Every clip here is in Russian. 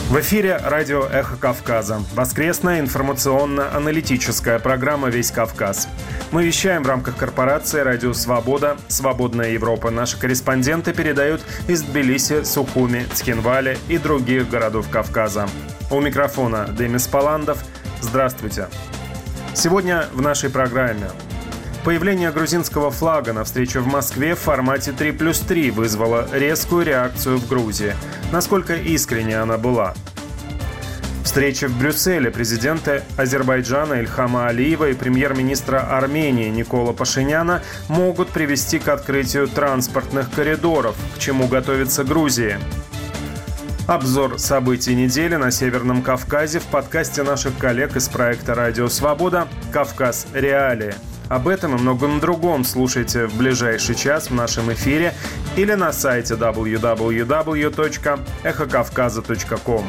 В эфире радио «Эхо Кавказа». Воскресная информационно-аналитическая программа «Весь Кавказ». Мы вещаем в рамках корпорации «Радио Свобода», «Свободная Европа». Наши корреспонденты передают из Тбилиси, Сухуми, Цхинвали и других городов Кавказа. У микрофона Демис Паландов. Здравствуйте. Сегодня в нашей программе. Появление грузинского флага на встрече в Москве в формате 3+3 вызвало резкую реакцию в Грузии. Насколько искренне она была? Встреча в Брюсселе президента Азербайджана Ильхама Алиева и премьер-министра Армении Никола Пашиняна могут привести к открытию транспортных коридоров, к чему готовится Грузия. Обзор событий недели на Северном Кавказе в подкасте наших коллег из проекта «Радио Свобода» «Кавказ. Реалии». Об этом и многом другом слушайте в ближайший час в нашем эфире или на сайте www.эхокавказа.ком.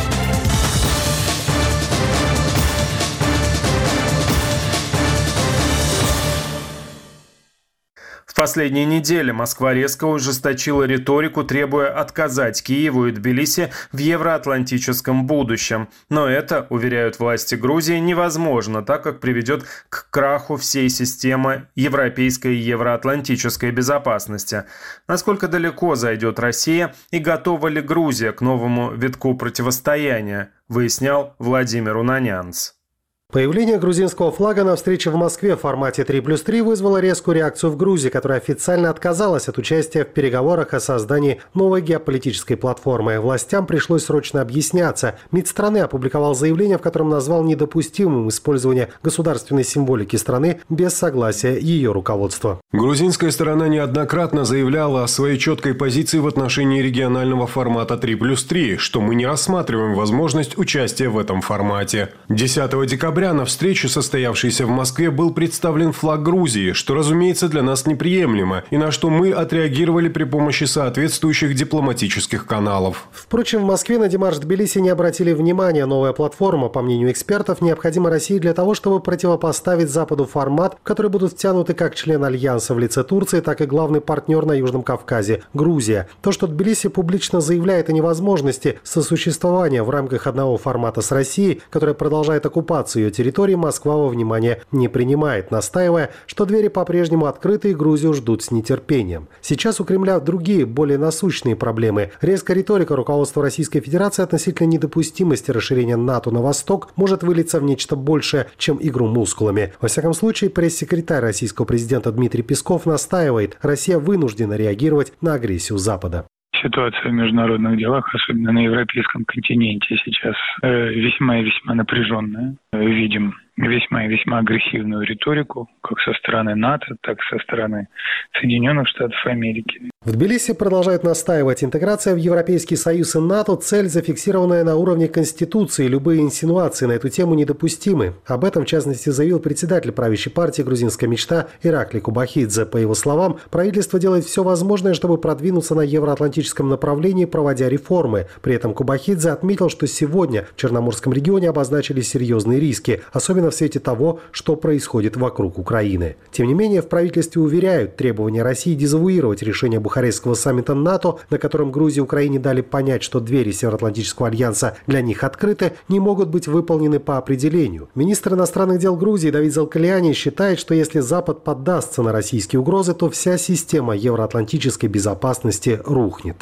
В последние недели Москва резко ужесточила риторику, требуя отказать Киеву и Тбилиси в евроатлантическом будущем. Но это, уверяют власти Грузии, невозможно, так как приведет к краху всей системы европейской и евроатлантической безопасности. Насколько далеко зайдет Россия и готова ли Грузия к новому витку противостояния, выяснял Владимир Унанянц. Появление грузинского флага на встрече в Москве в формате 3+3 вызвало резкую реакцию в Грузии, которая официально отказалась от участия в переговорах о создании новой геополитической платформы. Властям пришлось срочно объясняться. МИД страны опубликовал заявление, в котором назвал недопустимым использование государственной символики страны без согласия ее руководства. Грузинская сторона неоднократно заявляла о своей четкой позиции в отношении регионального формата 3+3, что мы не рассматриваем возможность участия в этом формате. 10 декабря на встрече, состоявшейся в Москве, был представлен флаг Грузии, что, разумеется, для нас неприемлемо, и на что мы отреагировали при помощи соответствующих дипломатических каналов. Впрочем, в Москве на демарш Тбилиси не обратили внимания. Новая платформа, по мнению экспертов, необходима России для того, чтобы противопоставить Западу формат, в который будут втянуты как член Альянса в лице Турции, так и главный партнер на Южном Кавказе – Грузия. То, что Тбилиси публично заявляет о невозможности сосуществования в рамках одного формата с Россией, которая продолжает оккупацию территории, Москва во внимание не принимает, настаивая, что двери по-прежнему открыты и Грузию ждут с нетерпением. Сейчас у Кремля другие, более насущные проблемы. Резкая риторика руководства Российской Федерации относительно недопустимости расширения НАТО на восток может вылиться в нечто большее, чем игру мускулами. Во всяком случае, пресс-секретарь российского президента Дмитрий Песков настаивает, Россия вынуждена реагировать на агрессию Запада. Ситуация в международных делах, особенно на европейском континенте, сейчас весьма и весьма напряженная. Видим весьма и весьма агрессивную риторику, как со стороны НАТО, так и со стороны Соединенных Штатов Америки. В Тбилиси продолжают настаивать. Интеграция в Европейский Союз и НАТО – цель, зафиксированная на уровне Конституции. Любые инсинуации на эту тему недопустимы. Об этом, в частности, заявил председатель правящей партии «Грузинская мечта» Иракли Кубахидзе. По его словам, правительство делает все возможное, чтобы продвинуться на евроатлантическом направлении, проводя реформы. При этом Кубахидзе отметил, что сегодня в Черноморском регионе обозначились серьезные риски, особенно в свете того, что происходит вокруг Украины. Тем не менее, в правительстве уверяют, требования России дезавуировать решение Бухарестского саммита НАТО, на котором Грузии и Украине дали понять, что двери Североатлантического альянса для них открыты, не могут быть выполнены по определению. Министр иностранных дел Грузии Давид Залкаляни считает, что если Запад поддастся на российские угрозы, то вся система евроатлантической безопасности рухнет.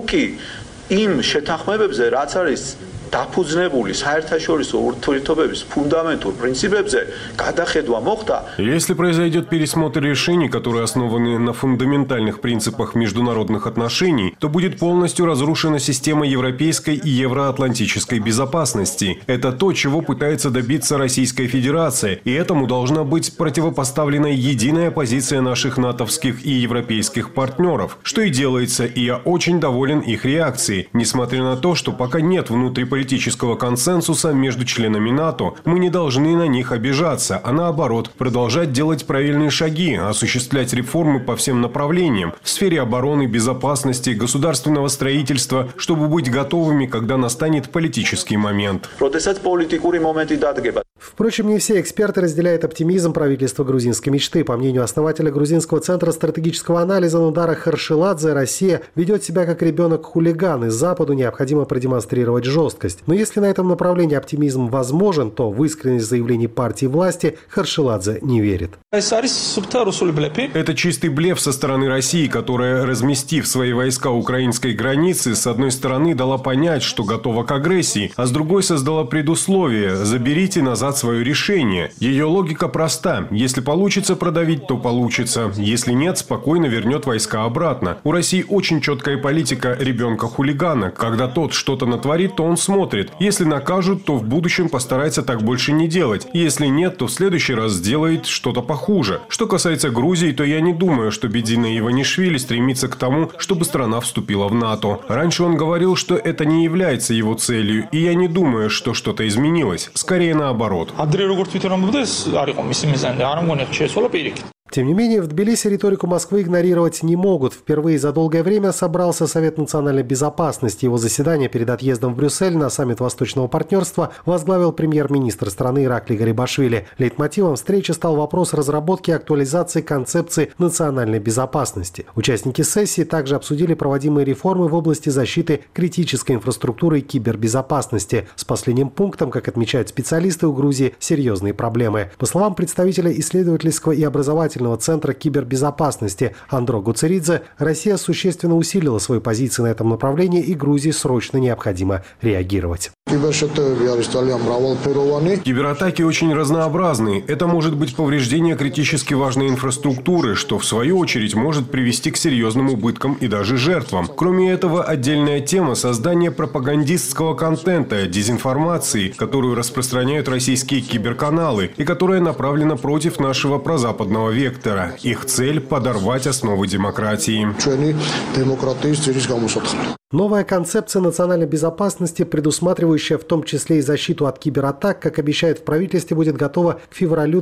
Если произойдет пересмотр решений, которые основаны на фундаментальных принципах международных отношений, то будет полностью разрушена система европейской и евроатлантической безопасности. Это то, чего пытается добиться Российская Федерация, и этому должна быть противопоставлена единая позиция наших натовских и европейских партнеров, что и делается, и я очень доволен их реакцией, несмотря на то, что пока нет внутриполитической политического консенсуса между членами НАТО. Мы не должны на них обижаться, а наоборот, продолжать делать правильные шаги, осуществлять реформы по всем направлениям в сфере обороны, безопасности, государственного строительства, чтобы быть готовыми, когда настанет политический момент. Впрочем, не все эксперты разделяют оптимизм правительства грузинской мечты. По мнению основателя Грузинского центра стратегического анализа Нудара Харшиладзе, Россия ведет себя как ребенок-хулиган, и Западу необходимо продемонстрировать жесткость. Но если на этом направлении оптимизм возможен, то в искренность заявлений партии власти Харшиладзе не верит. Это чистый блеф со стороны России, которая, разместив свои войска у украинской границы, с одной стороны дала понять, что готова к агрессии, а с другой создала предусловие – заберите назад свое решение. Ее логика проста. Если получится продавить, то получится. Если нет, спокойно вернет войска обратно. У России очень четкая политика ребенка-хулигана. Когда тот что-то натворит, то он смотрит. Если накажут, то в будущем постарается так больше не делать. Если нет, то в следующий раз сделает что-то похуже. Что касается Грузии, то я не думаю, что Бедзина Иванишвили стремится к тому, чтобы страна вступила в НАТО. Раньше он говорил, что это не является его целью, и я не думаю, что что-то изменилось. Скорее наоборот. Тем не менее, в Тбилиси риторику Москвы игнорировать не могут. Впервые за долгое время собрался Совет национальной безопасности. Его заседание перед отъездом в Брюссель на саммит Восточного партнерства возглавил премьер-министр страны Ираклий Гарибашвили. Лейтмотивом встречи стал вопрос разработки и актуализации концепции национальной безопасности. Участники сессии также обсудили проводимые реформы в области защиты критической инфраструктуры и кибербезопасности. С последним пунктом, как отмечают специалисты, у Грузии серьезные проблемы. По словам представителя исследовательского и образовательного центра кибербезопасности Андро Гуцеридзе, Россия существенно усилила свои позиции на этом направлении, и Грузии срочно необходимо реагировать. Кибератаки очень разнообразны. Это может быть повреждение критически важной инфраструктуры, что в свою очередь может привести к серьезным убыткам и даже жертвам. Кроме этого, отдельная тема – создание пропагандистского контента, дезинформации, которую распространяют российские киберканалы и которая направлена против нашего прозападного вектора. Их цель – подорвать основы демократии. Новая концепция национальной безопасности, предусматривающая в том числе и защиту от кибератак, как обещают в правительстве, будет готова к февралю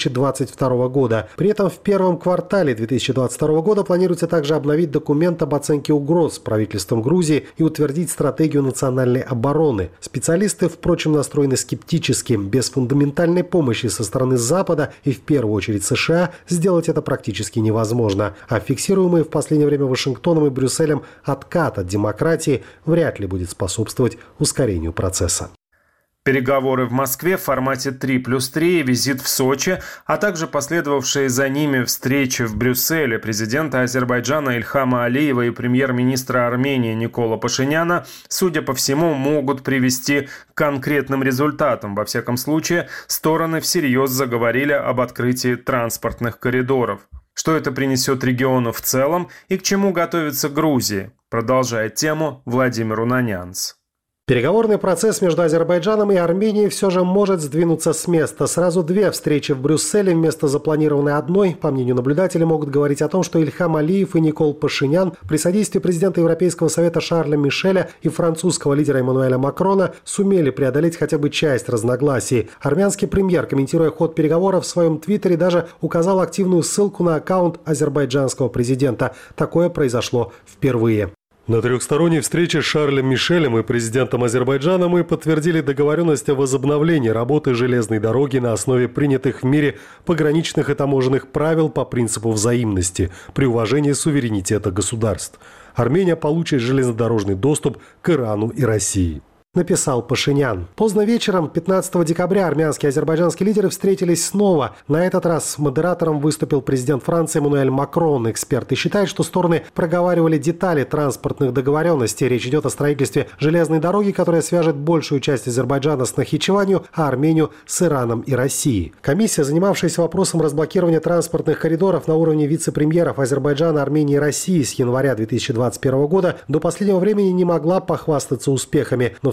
2022 года. При этом в первом квартале 2022 года планируется также обновить документ об оценке угроз правительством Грузии и утвердить стратегию национальной обороны. Специалисты, впрочем, настроены скептически. Без фундаментальной помощи со стороны Запада и в первую очередь США сделать это практически невозможно. А фиксируемый в последнее время Вашингтоном и Брюсселем откат от демократии вряд ли будет способствовать ускорению процесса. Переговоры в Москве в формате 3+3, визит в Сочи, а также последовавшие за ними встречи в Брюсселе президента Азербайджана Ильхама Алиева и премьер-министра Армении Никола Пашиняна, судя по всему, могут привести к конкретным результатам. Во всяком случае, стороны всерьез заговорили об открытии транспортных коридоров. Что это принесет региону в целом и к чему готовится Грузия? Продолжает тему Владимир Унанянц. Переговорный процесс между Азербайджаном и Арменией все же может сдвинуться с места. Сразу две встречи в Брюсселе вместо запланированной одной, по мнению наблюдателей, могут говорить о том, что Ильхам Алиев и Никол Пашинян при содействии президента Европейского совета Шарля Мишеля и французского лидера Эммануэля Макрона сумели преодолеть хотя бы часть разногласий. Армянский премьер, комментируя ход переговоров в своем твиттере, даже указал активную ссылку на аккаунт азербайджанского президента. Такое произошло впервые. На трехсторонней встрече с Шарлем Мишелем и президентом Азербайджана мы подтвердили договоренность о возобновлении работы железной дороги на основе принятых в мире пограничных и таможенных правил по принципу взаимности при уважении суверенитета государств. Армения получит железнодорожный доступ к Ирану и России. Написал Пашинян. Поздно вечером 15 декабря армянские и азербайджанские лидеры встретились снова. На этот раз модератором выступил президент Франции Эммануэль Макрон. Эксперты считают, что стороны проговаривали детали транспортных договоренностей. Речь идет о строительстве железной дороги, которая свяжет большую часть Азербайджана с Нахичеванью, а Армению с Ираном и Россией. Комиссия, занимавшаяся вопросом разблокирования транспортных коридоров на уровне вице-премьеров Азербайджана, Армении и России с января 2021 года, до последнего времени не могла похвастаться успехами. Но в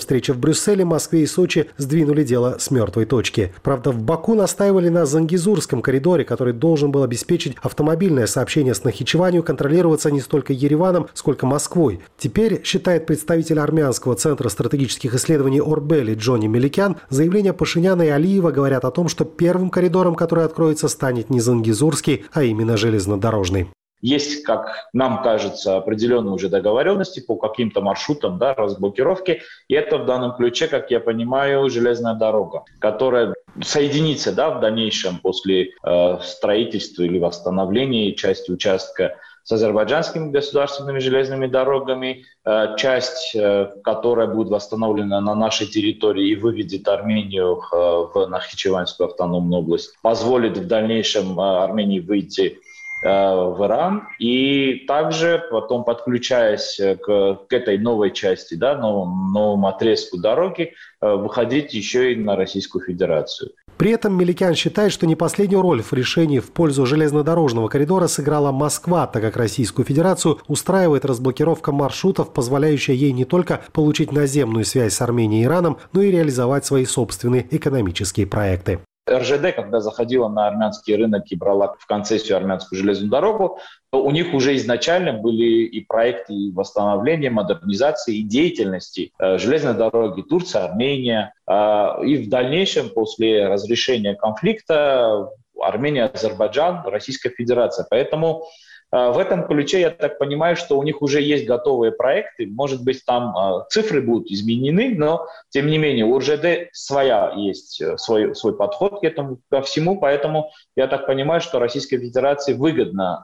встрече в Брюсселе, Москве и Сочи сдвинули дело с мертвой точки. Правда, в Баку настаивали на Зангезурском коридоре, который должен был обеспечить автомобильное сообщение с Нахичеванью, контролироваться не столько Ереваном, сколько Москвой. Теперь, считает представитель армянского центра стратегических исследований Орбели Джонни Меликян, заявления Пашиняна и Алиева говорят о том, что первым коридором, который откроется, станет не Зангезурский, а именно железнодорожный. Есть, как нам кажется, определенные уже договоренности по каким-то маршрутам, да, разблокировки. И это в данном ключе, как я понимаю, железная дорога, которая соединится, да, в дальнейшем после строительства или восстановления части участка с азербайджанскими государственными железными дорогами, часть, которая будет восстановлена на нашей территории и выведет Армению в Нахичеванскую автономную область, позволит в дальнейшем Армении выйти в Иран, и также потом, подключаясь к этой новой части, да, новому отрезку дороги, выходить еще и на Российскую Федерацию. При этом Меликян считает, что не последнюю роль в решении в пользу железнодорожного коридора сыграла Москва, так как Российскую Федерацию устраивает разблокировка маршрутов, позволяющая ей не только получить наземную связь с Арменией и Ираном, но и реализовать свои собственные экономические проекты. РЖД, когда заходила на армянский рынок и брала в концессию армянскую железную дорогу, то у них уже изначально были и проекты восстановления, модернизации и деятельности железной дороги Турция-Армения. И в дальнейшем, после разрешения конфликта, Армения, Азербайджан, Российская Федерация. Поэтому в этом ключе я так понимаю, что у них уже есть готовые проекты. Может быть, там цифры будут изменены, но, тем не менее, у РЖД есть свой подход к этому, ко всему. Поэтому я так понимаю, что Российской Федерации выгодна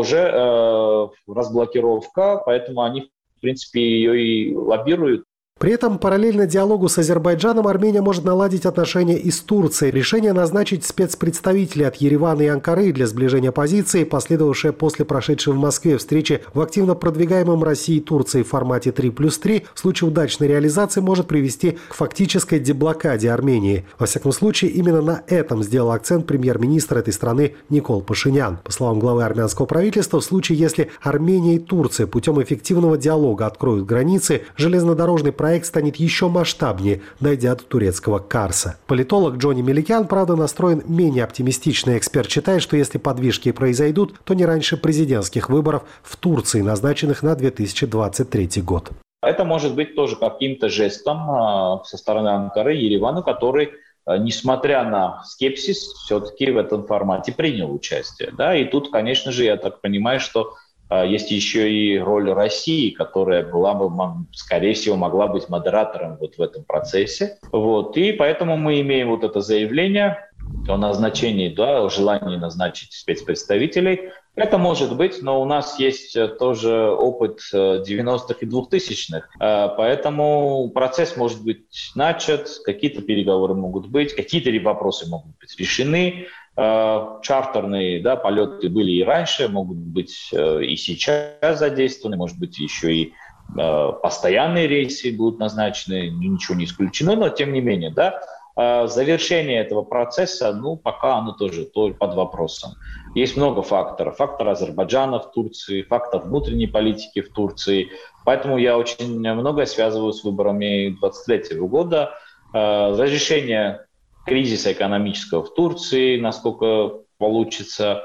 тоже разблокировка, поэтому они, в принципе, ее и лоббируют. При этом параллельно диалогу с Азербайджаном Армения может наладить отношения и с Турцией. Решение назначить спецпредставителей от Еревана и Анкары для сближения позиций, последовавшее после прошедшей в Москве встречи в активно продвигаемом Россией и Турцией формате 3+3, в случае удачной реализации может привести к фактической деблокаде Армении. Во всяком случае, именно на этом сделал акцент премьер-министр этой страны Никол Пашинян. По словам главы армянского правительства, в случае, если Армения и Турция путем эффективного диалога откроют границы, железнодорожный проект станет еще масштабнее, дойдя до турецкого Карса. Политолог Джонни Меликян, правда, настроен менее оптимистично. Эксперт считает, что если подвижки произойдут, то не раньше президентских выборов в Турции, назначенных на 2023 год. Это может быть тоже каким-то жестом со стороны Анкары и Еревана, который, несмотря на скепсис, все-таки в этом формате принял участие. Да? И тут, конечно же, я так понимаю, что есть еще и роль России, которая была бы, скорее всего, могла быть модератором вот в этом процессе. Вот. И поэтому мы имеем вот это заявление о назначении, да, о желании назначить спецпредставителей. Это может быть, но у нас есть тоже опыт 90-х и 2000-х. Поэтому процесс может быть начат, какие-то переговоры могут быть, какие-то вопросы могут быть решены. Чартерные, да, полеты были и раньше, могут быть и сейчас задействованы, может быть, еще и постоянные рейсы будут назначены, ничего не исключено, но тем не менее, да, завершение этого процесса, пока оно тоже под вопросом. Есть много факторов. Фактор Азербайджана в Турции, фактор внутренней политики в Турции. Поэтому я очень многое связываю с выборами 2023 года. Разрешение кризиса экономического в Турции, насколько получится,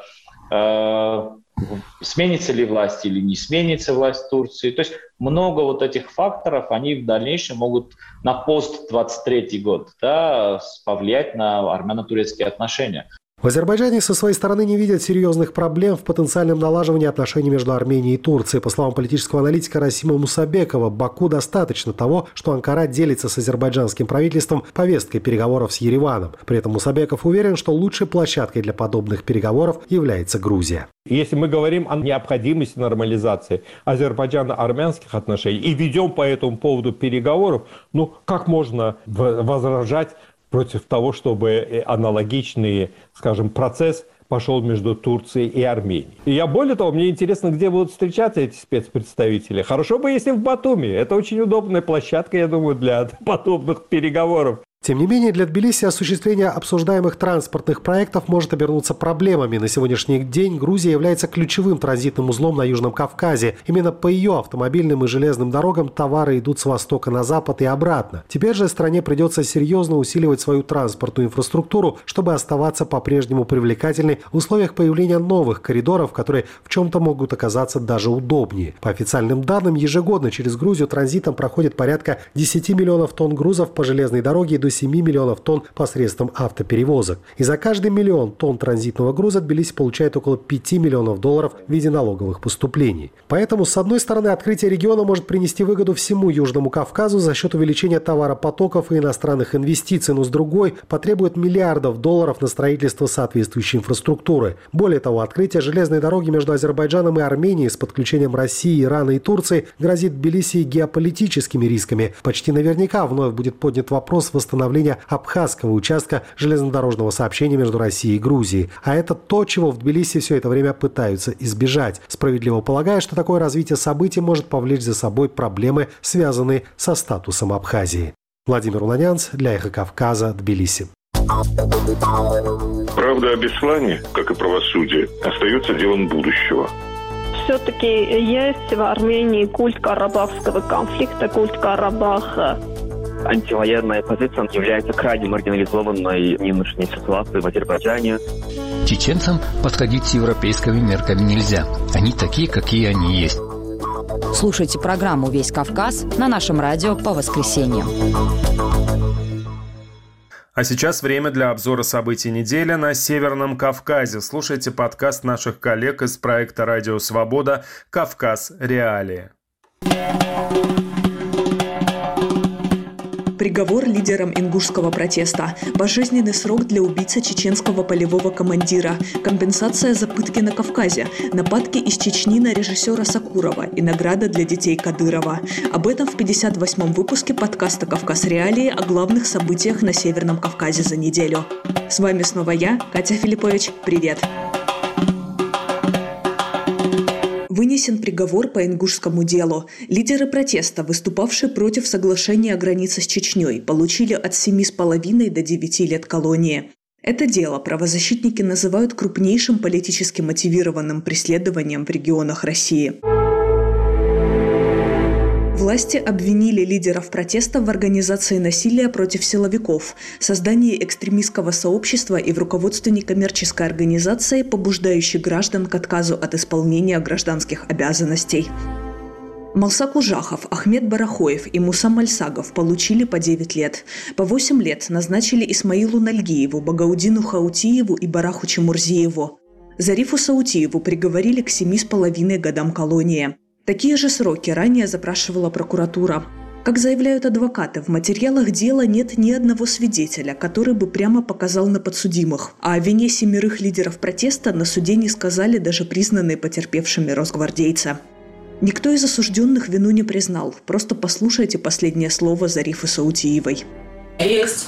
сменится ли власть или не сменится власть в Турции. То есть много вот этих факторов, они в дальнейшем могут на пост-23 год, да, повлиять на армяно-турецкие отношения. В Азербайджане со своей стороны не видят серьезных проблем в потенциальном налаживании отношений между Арменией и Турцией. По словам политического аналитика Расима Мусабекова, Баку достаточно того, что Анкара делится с азербайджанским правительством повесткой переговоров с Ереваном. При этом Мусабеков уверен, что лучшей площадкой для подобных переговоров является Грузия. Если мы говорим о необходимости нормализации азербайджано-армянских отношений и ведем по этому поводу переговоров, как можно возражать против того, чтобы аналогичный, скажем, процесс пошел между Турцией и Арменией. И более того, мне интересно, где будут встречаться эти спецпредставители. Хорошо бы, если в Батуми. Это очень удобная площадка, я думаю, для подобных переговоров. Тем не менее, для Тбилиси осуществление обсуждаемых транспортных проектов может обернуться проблемами. На сегодняшний день Грузия является ключевым транзитным узлом на Южном Кавказе. Именно по ее автомобильным и железным дорогам товары идут с востока на запад и обратно. Теперь же стране придется серьезно усиливать свою транспортную инфраструктуру, чтобы оставаться по-прежнему привлекательной в условиях появления новых коридоров, которые в чем-то могут оказаться даже удобнее. По официальным данным, ежегодно через Грузию транзитом проходит порядка 10 миллионов тонн грузов по железной дороге и до 7 миллионов тонн посредством автоперевозок. И за каждый миллион тонн транзитного груза Тбилиси получает около 5 миллионов долларов в виде налоговых поступлений. Поэтому, с одной стороны, открытие региона может принести выгоду всему Южному Кавказу за счет увеличения товаропотоков и иностранных инвестиций, но с другой потребует миллиардов долларов на строительство соответствующей инфраструктуры. Более того, открытие железной дороги между Азербайджаном и Арменией с подключением России, Ирана и Турции грозит Тбилиси геополитическими рисками. Почти наверняка вновь будет поднят вопрос восстановления абхазского участка железнодорожного сообщения между Россией и Грузией. А это то, чего в Тбилиси все это время пытаются избежать, справедливо полагая, что такое развитие событий может повлечь за собой проблемы, связанные со статусом Абхазии. Владимир Унанянц для «Эхо Кавказа», Тбилиси. Правда о Беслане, как и правосудие, остается делом будущего. Все-таки есть в Армении культ карабахского конфликта, культ Карабаха. Антивоенная позиция является крайне маргинализованной в нынешней ситуации в Азербайджане. Чеченцам подходить с европейскими мерками нельзя. Они такие, какие они есть. Слушайте программу «Весь Кавказ» на нашем радио по воскресеньям. А сейчас время для обзора событий недели на Северном Кавказе. Слушайте подкаст наших коллег из проекта «Радио Свобода» «Кавказ. Реалии». Приговор лидерам ингушского протеста. Пожизненный срок для убийцы чеченского полевого командира. Компенсация за пытки на Кавказе. Нападки из Чечни на режиссера Сакурова и награда для детей Кадырова. Об этом в 58-м выпуске подкаста «Кавказ. Реалии» о главных событиях на Северном Кавказе за неделю. С вами снова я, Катя Филиппович. Привет! Вынесен приговор по ингушскому делу. Лидеры протеста, выступавшие против соглашения о границе с Чечней, получили от 7,5 до 9 лет колонии. Это дело правозащитники называют крупнейшим политически мотивированным преследованием в регионах России. Власти обвинили лидеров протеста в организации насилия против силовиков, создании экстремистского сообщества и в руководстве некоммерческой организации, побуждающей граждан к отказу от исполнения гражданских обязанностей. Малсак Ужахов, Ахмед Барахоев и Муса Мальсагов получили по 9 лет. По 8 лет назначили Исмаилу Нальгиеву, Багаудину Хаутиеву и Бараху Чемурзиеву. Зарифу Саутиеву приговорили к 7,5 годам колонии. Такие же сроки ранее запрашивала прокуратура. Как заявляют адвокаты, в материалах дела нет ни одного свидетеля, который бы прямо показал на подсудимых. А о вине 7 лидеров протеста на суде не сказали даже признанные потерпевшими росгвардейцы. Никто из осужденных вину не признал. Просто послушайте последнее слово Зарифы Саутиевой. Есть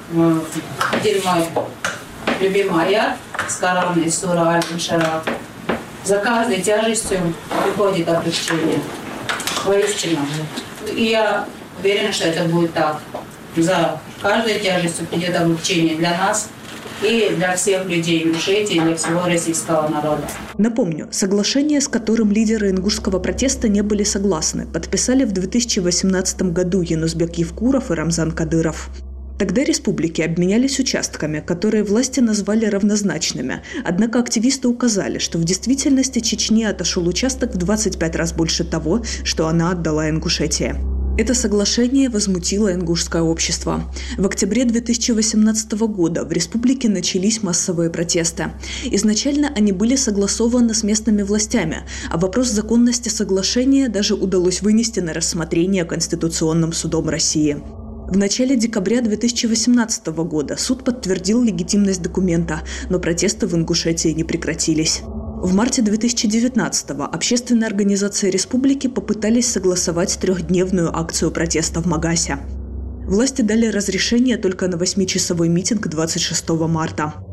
один мой любимый аят с Корана из сура Аль-Башара. За каждой тяжестью приходит облегчение. Воистину. И я уверена, что это будет так. За каждой тяжестью придет облегчение для нас и для всех людей в Ингушетии, и для всего российского народа. Напомню, соглашение, с которым лидеры ингушского протеста не были согласны, подписали в 2018 году Янузбек Евкуров и Рамзан Кадыров. Тогда республики обменялись участками, которые власти назвали равнозначными. Однако активисты указали, что в действительности Чечне отошел участок в 25 раз больше того, что она отдала Ингушетии. Это соглашение возмутило ингушское общество. В октябре 2018 года в республике начались массовые протесты. Изначально они были согласованы с местными властями, а вопрос законности соглашения даже удалось вынести на рассмотрение Конституционным судом России. В начале декабря 2018 года суд подтвердил легитимность документа, но протесты в Ингушетии не прекратились. В марте 2019-го общественные организации республики попытались согласовать 3-дневную акцию протеста в Магасе. Власти дали разрешение только на 8-часовой митинг 26 марта.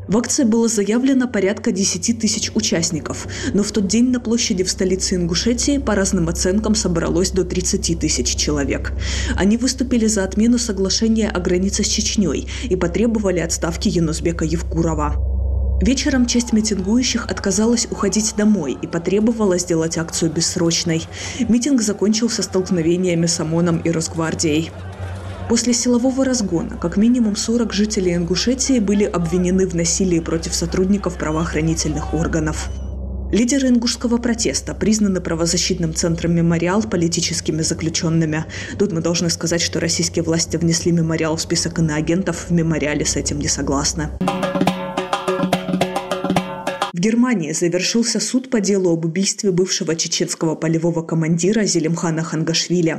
В акции было заявлено порядка 10 тысяч участников, но в тот день на площади в столице Ингушетии по разным оценкам собралось до 30 тысяч человек. Они выступили за отмену соглашения о границе с Чечней и потребовали отставки Янузбека Евкурова. Вечером часть митингующих отказалась уходить домой и потребовала сделать акцию бессрочной. Митинг закончился столкновениями с ОМОНом и Росгвардией. После силового разгона как минимум 40 жителей Ингушетии были обвинены в насилии против сотрудников правоохранительных органов. Лидеры ингушского протеста признаны правозащитным центром «Мемориал» политическими заключенными. Тут мы должны сказать, что российские власти внесли «Мемориал» в список иноагентов, в «Мемориале» с этим не согласны. В Германии завершился суд по делу об убийстве бывшего чеченского полевого командира Зелимхана Хангашвили.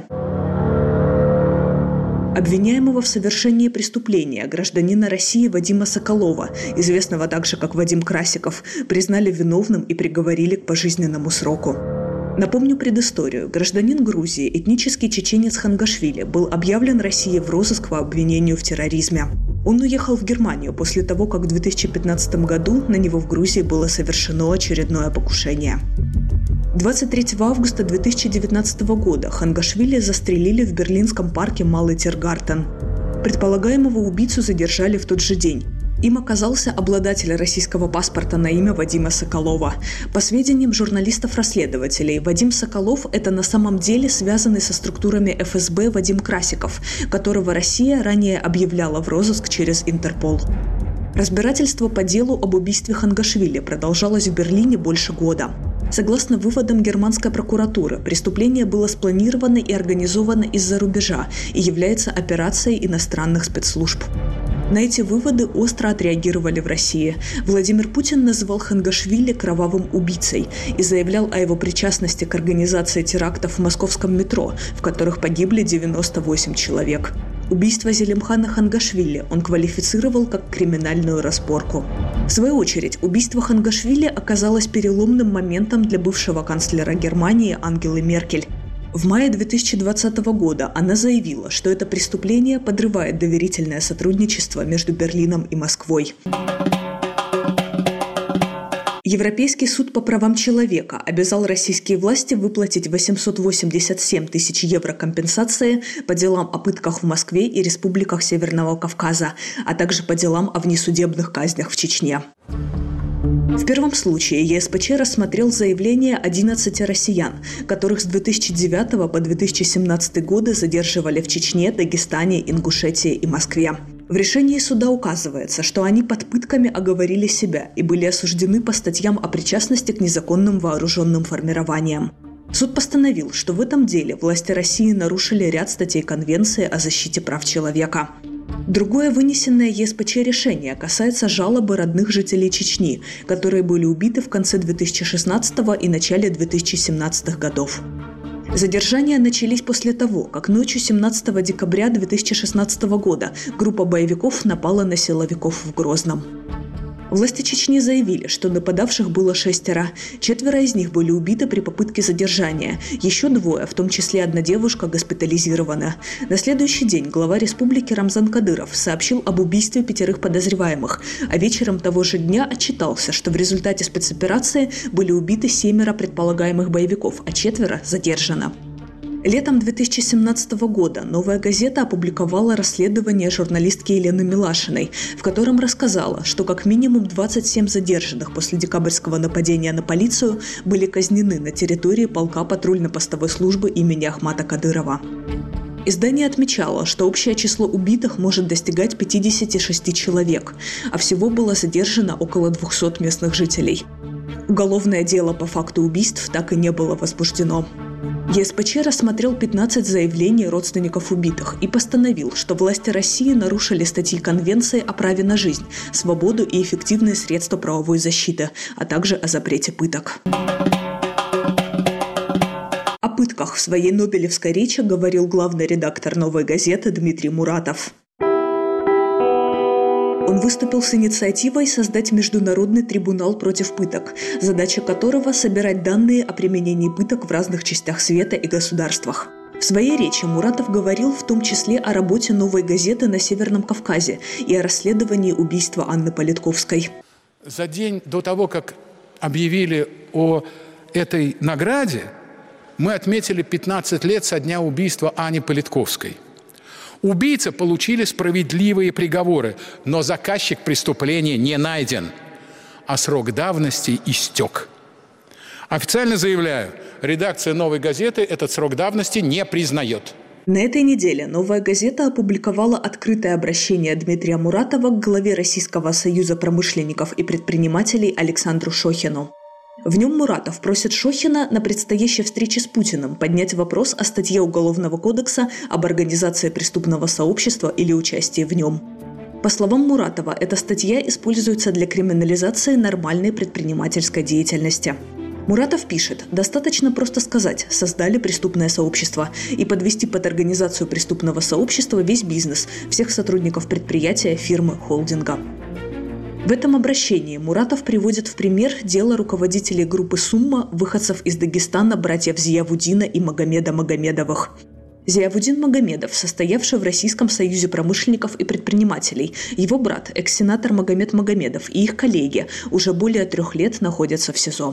Обвиняемого в совершении преступления гражданина России Вадима Соколова, известного также как Вадим Красиков, признали виновным и приговорили к пожизненному сроку. Напомню предысторию. Гражданин Грузии, этнический чеченец Хангашвили, был объявлен Россией в розыск по обвинению в терроризме. Он уехал в Германию после того, как в 2015 году на него в Грузии было совершено очередное покушение. 23 августа 2019 года Хангашвили застрелили в берлинском парке Малый Тиргартен. Предполагаемого убийцу задержали в тот же день. Им оказался обладатель российского паспорта на имя Вадима Соколова. По сведениям журналистов-расследователей, Вадим Соколов – это на самом деле связанный со структурами ФСБ Вадим Красиков, которого Россия ранее объявляла в розыск через Интерпол. Разбирательство по делу об убийстве Хангашвили продолжалось в Берлине больше года. Согласно выводам германской прокуратуры, преступление было спланировано и организовано из-за рубежа и является операцией иностранных спецслужб. На эти выводы остро отреагировали в России. Владимир Путин называл Хангашвили кровавым убийцей и заявлял о его причастности к организации терактов в московском метро, в которых погибли 98 человек. Убийство Зелимхана Хангашвили он квалифицировал как криминальную разборку. В свою очередь, убийство Хангашвили оказалось переломным моментом для бывшего канцлера Германии Ангелы Меркель. В мае 2020 года она заявила, что это преступление подрывает доверительное сотрудничество между Берлином и Москвой. Европейский суд по правам человека обязал российские власти выплатить 887 тысяч евро компенсации по делам о пытках в Москве и республиках Северного Кавказа, а также по делам о внесудебных казнях в Чечне. В первом случае ЕСПЧ рассмотрел заявления 11 россиян, которых с 2009 по 2017 годы задерживали в Чечне, Дагестане, Ингушетии и Москве. В решении суда указывается, что они под пытками оговорили себя и были осуждены по статьям о причастности к незаконным вооруженным формированиям. Суд постановил, что в этом деле власти России нарушили ряд статей Конвенции о защите прав человека. Другое вынесенное ЕСПЧ решение касается жалобы родных жителей Чечни, которые были убиты в конце 2016 и начале 2017 годов. Задержания начались после того, как ночью 17 декабря 2016 года группа боевиков напала на силовиков в Грозном. Власти Чечни заявили, что нападавших было 6. 4 из них были убиты при попытке задержания. Еще 2, в том числе одна девушка, госпитализирована. На следующий день глава республики Рамзан Кадыров сообщил об убийстве 5 подозреваемых, а вечером того же дня отчитался, что в результате спецоперации были убиты 7 предполагаемых боевиков, а 4 задержано. Летом 2017 года «Новая газета» опубликовала расследование журналистки Елены Милашиной, в котором рассказала, что как минимум 27 задержанных после декабрьского нападения на полицию были казнены на территории полка патрульно-постовой службы имени Ахмата Кадырова. Издание отмечало, что общее число убитых может достигать 56 человек, а всего было задержано около 200 местных жителей. Уголовное дело по факту убийств так и не было возбуждено. ЕСПЧ рассмотрел 15 заявлений родственников убитых и постановил, что власти России нарушили статьи Конвенции о праве на жизнь, свободу и эффективные средства правовой защиты, а также о запрете пыток. О пытках в своей Нобелевской речи говорил главный редактор «Новой газеты» Дмитрий Муратов. Он выступил с инициативой создать Международный трибунал против пыток, задача которого – собирать данные о применении пыток в разных частях света и государствах. В своей речи Муратов говорил в том числе о работе «Новой газеты» на Северном Кавказе и о расследовании убийства Анны Политковской. За день до того, как объявили о этой награде, мы отметили 15 лет со дня убийства Анны Политковской. Убийцы получили справедливые приговоры, но заказчик преступления не найден, а срок давности истек. Официально заявляю, редакция «Новой газеты» этот срок давности не признает. На этой неделе «Новая газета» опубликовала открытое обращение Дмитрия Муратова к главе Российского союза промышленников и предпринимателей Александру Шохину. В нем Муратов просит Шохина на предстоящей встрече с Путиным поднять вопрос о статье Уголовного кодекса об организации преступного сообщества или участии в нем. По словам Муратова, эта статья используется для криминализации нормальной предпринимательской деятельности. Муратов пишет, достаточно просто сказать «создали преступное сообщество» и подвести под организацию преступного сообщества весь бизнес, всех сотрудников предприятия, фирмы, холдинга. В этом обращении Муратов приводит в пример дело руководителей группы «Сумма», выходцев из Дагестана, братьев Зиявудина и Магомеда Магомедовых. Зиявудин Магомедов, состоявший в Российском союзе промышленников и предпринимателей, его брат, экс-сенатор Магомед Магомедов и их коллеги уже более 3 лет находятся в СИЗО.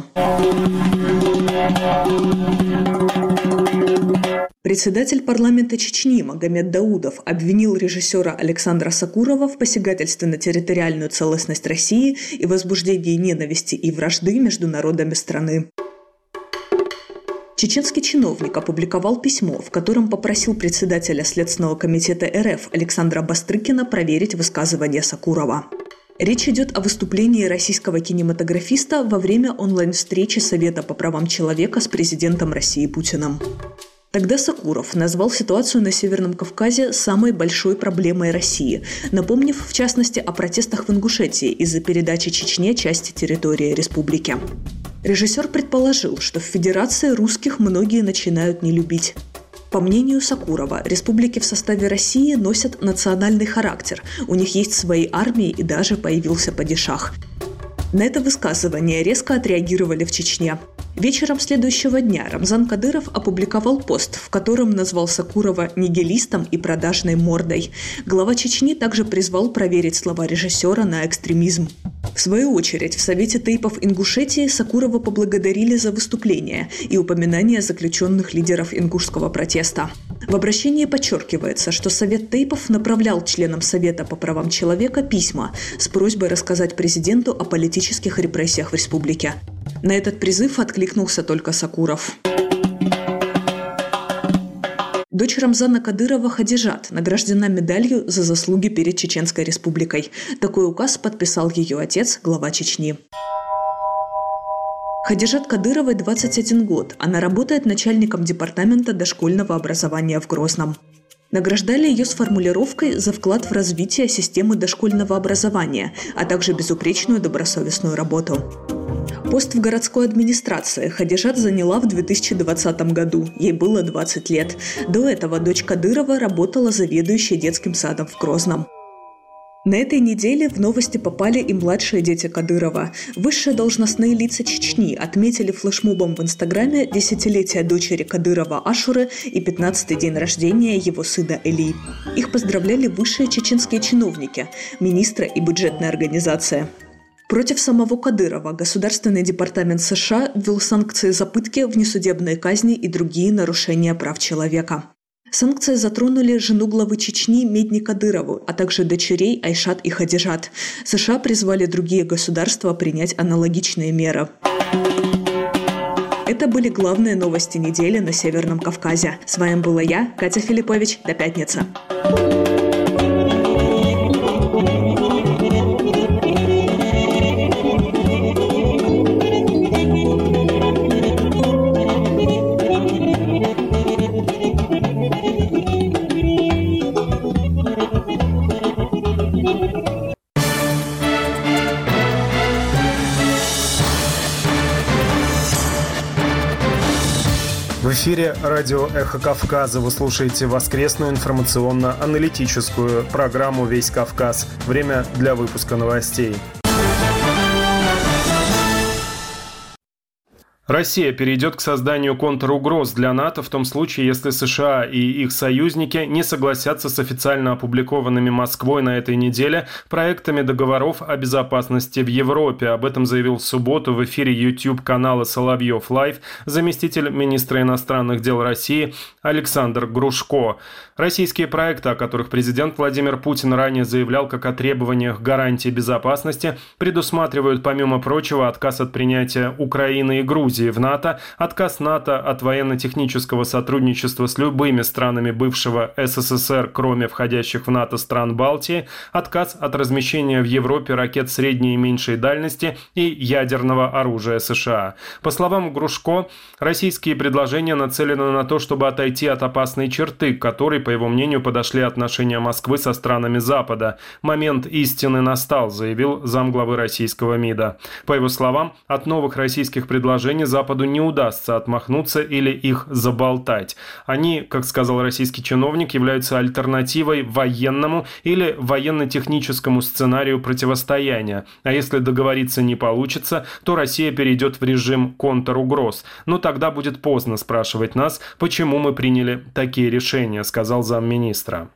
Председатель парламента Чечни Магомед Даудов обвинил режиссера Александра Сакурова в посягательстве на территориальную целостность России и возбуждении ненависти и вражды между народами страны. Чеченский чиновник опубликовал письмо, в котором попросил председателя Следственного комитета РФ Александра Бастрыкина проверить высказывания Сакурова. Речь идет о выступлении российского кинематографиста во время онлайн-встречи Совета по правам человека с президентом России Путиным. Тогда Сакуров назвал ситуацию на Северном Кавказе самой большой проблемой России, напомнив, в частности, о протестах в Ингушетии из-за передачи Чечне части территории республики. Режиссер предположил, что в Федерации русских многие начинают не любить. По мнению Сакурова, республики в составе России носят национальный характер, у них есть свои армии и даже появился падишах. На это высказывание резко отреагировали в Чечне. Вечером следующего дня Рамзан Кадыров опубликовал пост, в котором назвал Сакурова нигилистом и продажной мордой. Глава Чечни также призвал проверить слова режиссера на экстремизм. В свою очередь, в Совете тейпов Ингушетии Сакурова поблагодарили за выступление и упоминание заключенных лидеров ингушского протеста. В обращении подчеркивается, что Совет тейпов направлял членам Совета по правам человека письма с просьбой рассказать президенту о политических репрессиях в республике. На этот призыв откликнулся только Сакуров. Дочь Рамзана Кадырова Хадижат награждена медалью за заслуги перед Чеченской республикой. Такой указ подписал ее отец, глава Чечни. Хадижат Кадыровой 21 год. Она работает начальником департамента дошкольного образования в Грозном. Награждали ее с формулировкой за вклад в развитие системы дошкольного образования, а также безупречную добросовестную работу. Пост в городской администрации Хадижат заняла в 2020 году. Ей было 20 лет. До этого дочь Кадырова работала заведующей детским садом в Грозном. На этой неделе в новости попали и младшие дети Кадырова. Высшие должностные лица Чечни отметили флешмобом в Инстаграме 10-летие дочери Кадырова Ашуры и 15-й день рождения его сына Эли. Их поздравляли высшие чеченские чиновники, министры и бюджетная организация. Против самого Кадырова Государственный департамент США ввел санкции за пытки, внесудебные казни и другие нарушения прав человека. Санкции затронули жену главы Чечни Медни Кадырову, а также дочерей Айшат и Хадижат. США призвали другие государства принять аналогичные меры. Это были главные новости недели на Северном Кавказе. С вами была я, Катя Филиппович. До пятницы. В эфире радио «Эхо Кавказа». Вы слушаете воскресную информационно-аналитическую программу «Весь Кавказ». Время для выпуска новостей. Россия перейдет к созданию контругроз для НАТО в том случае, если США и их союзники не согласятся с официально опубликованными Москвой на этой неделе проектами договоров о безопасности в Европе. Об этом заявил в субботу в эфире YouTube-канала «Соловьев Лайв» заместитель министра иностранных дел России Александр Грушко. Российские проекты, о которых президент Владимир Путин ранее заявлял как о требованиях гарантии безопасности, предусматривают, помимо прочего, отказ от принятия Украины и Грузии в НАТО, отказ НАТО от военно-технического сотрудничества с любыми странами бывшего СССР, кроме входящих в НАТО стран Балтии, отказ от размещения в Европе ракет средней и меньшей дальности и ядерного оружия США. По словам Грушко, российские предложения нацелены на то, чтобы отойти от опасной черты, к которой, по его мнению, подошли отношения Москвы со странами Запада. Момент истины настал, заявил замглавы российского МИДа. По его словам, от новых российских предложений Западу не удастся отмахнуться или их заболтать. Они, как сказал российский чиновник, являются альтернативой военному или военно-техническому сценарию противостояния. А если договориться не получится, то Россия перейдет в режим контругроз. Но тогда будет поздно спрашивать нас, почему мы приняли такие решения, сказал замминистра.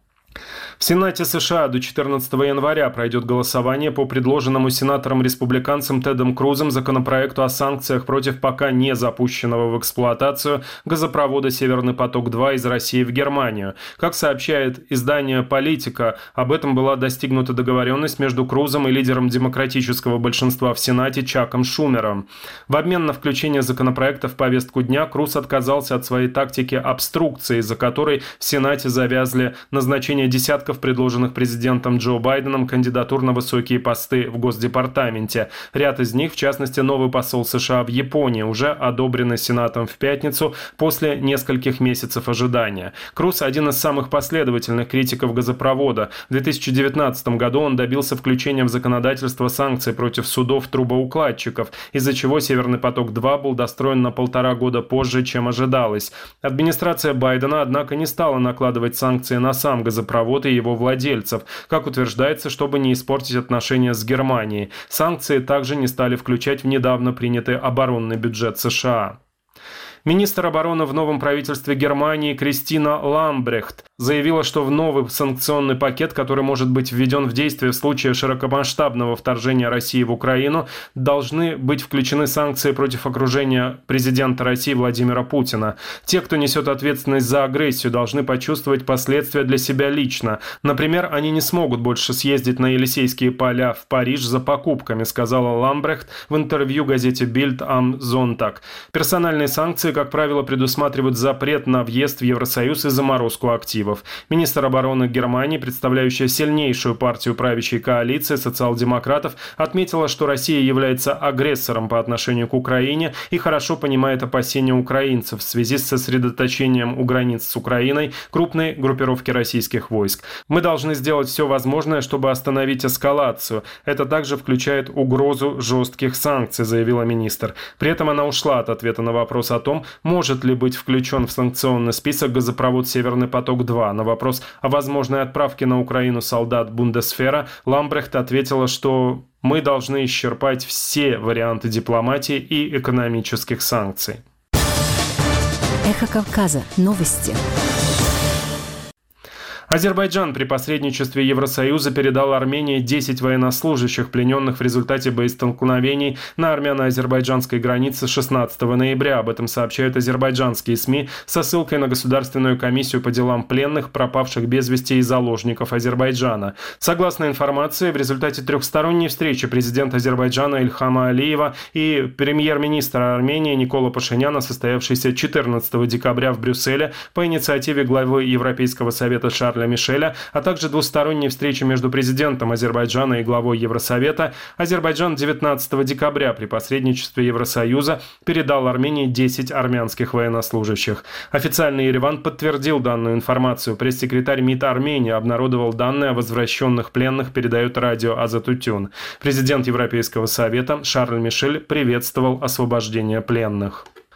В Сенате США до 14 января пройдет голосование по предложенному сенатором-республиканцем Тедом Крузом законопроекту о санкциях против пока не запущенного в эксплуатацию газопровода «Северный поток-2» из России в Германию. Как сообщает издание «Политика», об этом была достигнута договоренность между Крузом и лидером демократического большинства в Сенате Чаком Шумером. В обмен на включение законопроекта в повестку дня Круз отказался от своей тактики обструкции, за которой в Сенате завязли назначение десятков предложенных президентом Джо Байденом кандидатур на высокие посты в Госдепартаменте. Ряд из них, в частности, новый посол США в Японии, уже одобрены Сенатом в пятницу после нескольких месяцев ожидания. Круз – один из самых последовательных критиков газопровода. В 2019 году он добился включения в законодательство санкций против судов-трубоукладчиков, из-за чего «Северный поток-2» был достроен на 1,5 года позже, чем ожидалось. Администрация Байдена, однако, не стала накладывать санкции на сам газопровод и его владельцев, как утверждается, чтобы не испортить отношения с Германией. Санкции также не стали включать в недавно принятый оборонный бюджет США. Министр обороны в новом правительстве Германии Кристина Ламбрехт заявила, что в новый санкционный пакет, который может быть введен в действие в случае широкомасштабного вторжения России в Украину, должны быть включены санкции против окружения президента России Владимира Путина. Те, кто несет ответственность за агрессию, должны почувствовать последствия для себя лично. Например, они не смогут больше съездить на Елисейские поля в Париж за покупками, сказала Ламбрехт в интервью газете Bild am Sonntag. Персональные санкции, как правило, предусматривают запрет на въезд в Евросоюз и заморозку активов. Министр обороны Германии, представляющая сильнейшую партию правящей коалиции социал-демократов, отметила, что Россия является агрессором по отношению к Украине и хорошо понимает опасения украинцев в связи с сосредоточением у границ с Украиной крупной группировки российских войск. «Мы должны сделать все возможное, чтобы остановить эскалацию. Это также включает угрозу жестких санкций», заявила министр. При этом она ушла от ответа на вопрос о том, может ли быть включен в санкционный список газопровод «Северный поток-2». На вопрос о возможной отправке на Украину солдат Бундесвера Ламбрехт ответила, что мы должны исчерпать все варианты дипломатии и экономических санкций. Эхо Кавказа. Новости. Азербайджан при посредничестве Евросоюза передал Армении 10 военнослужащих, плененных в результате боестолкновений на армяно-азербайджанской границе 16 ноября. Об этом сообщают азербайджанские СМИ со ссылкой на Государственную комиссию по делам пленных, пропавших без вести и заложников Азербайджана. Согласно информации, в результате трехсторонней встречи президента Азербайджана Ильхама Алиева и премьер-министра Армении Никола Пашиняна, состоявшейся 14 декабря в Брюсселе по инициативе главы Европейского совета Шарля Мишеля, а также двусторонней встречи между президентом Азербайджана и главой Евросовета, Азербайджан 19 декабря при посредничестве Евросоюза передал Армении 10 армянских военнослужащих. Официальный Ереван подтвердил данную информацию. Пресс-секретарь МИД Армении обнародовал данные о возвращенных пленных, передает радио Азатутюн. Президент Европейского совета Шарль Мишель приветствовал освобождение пленных.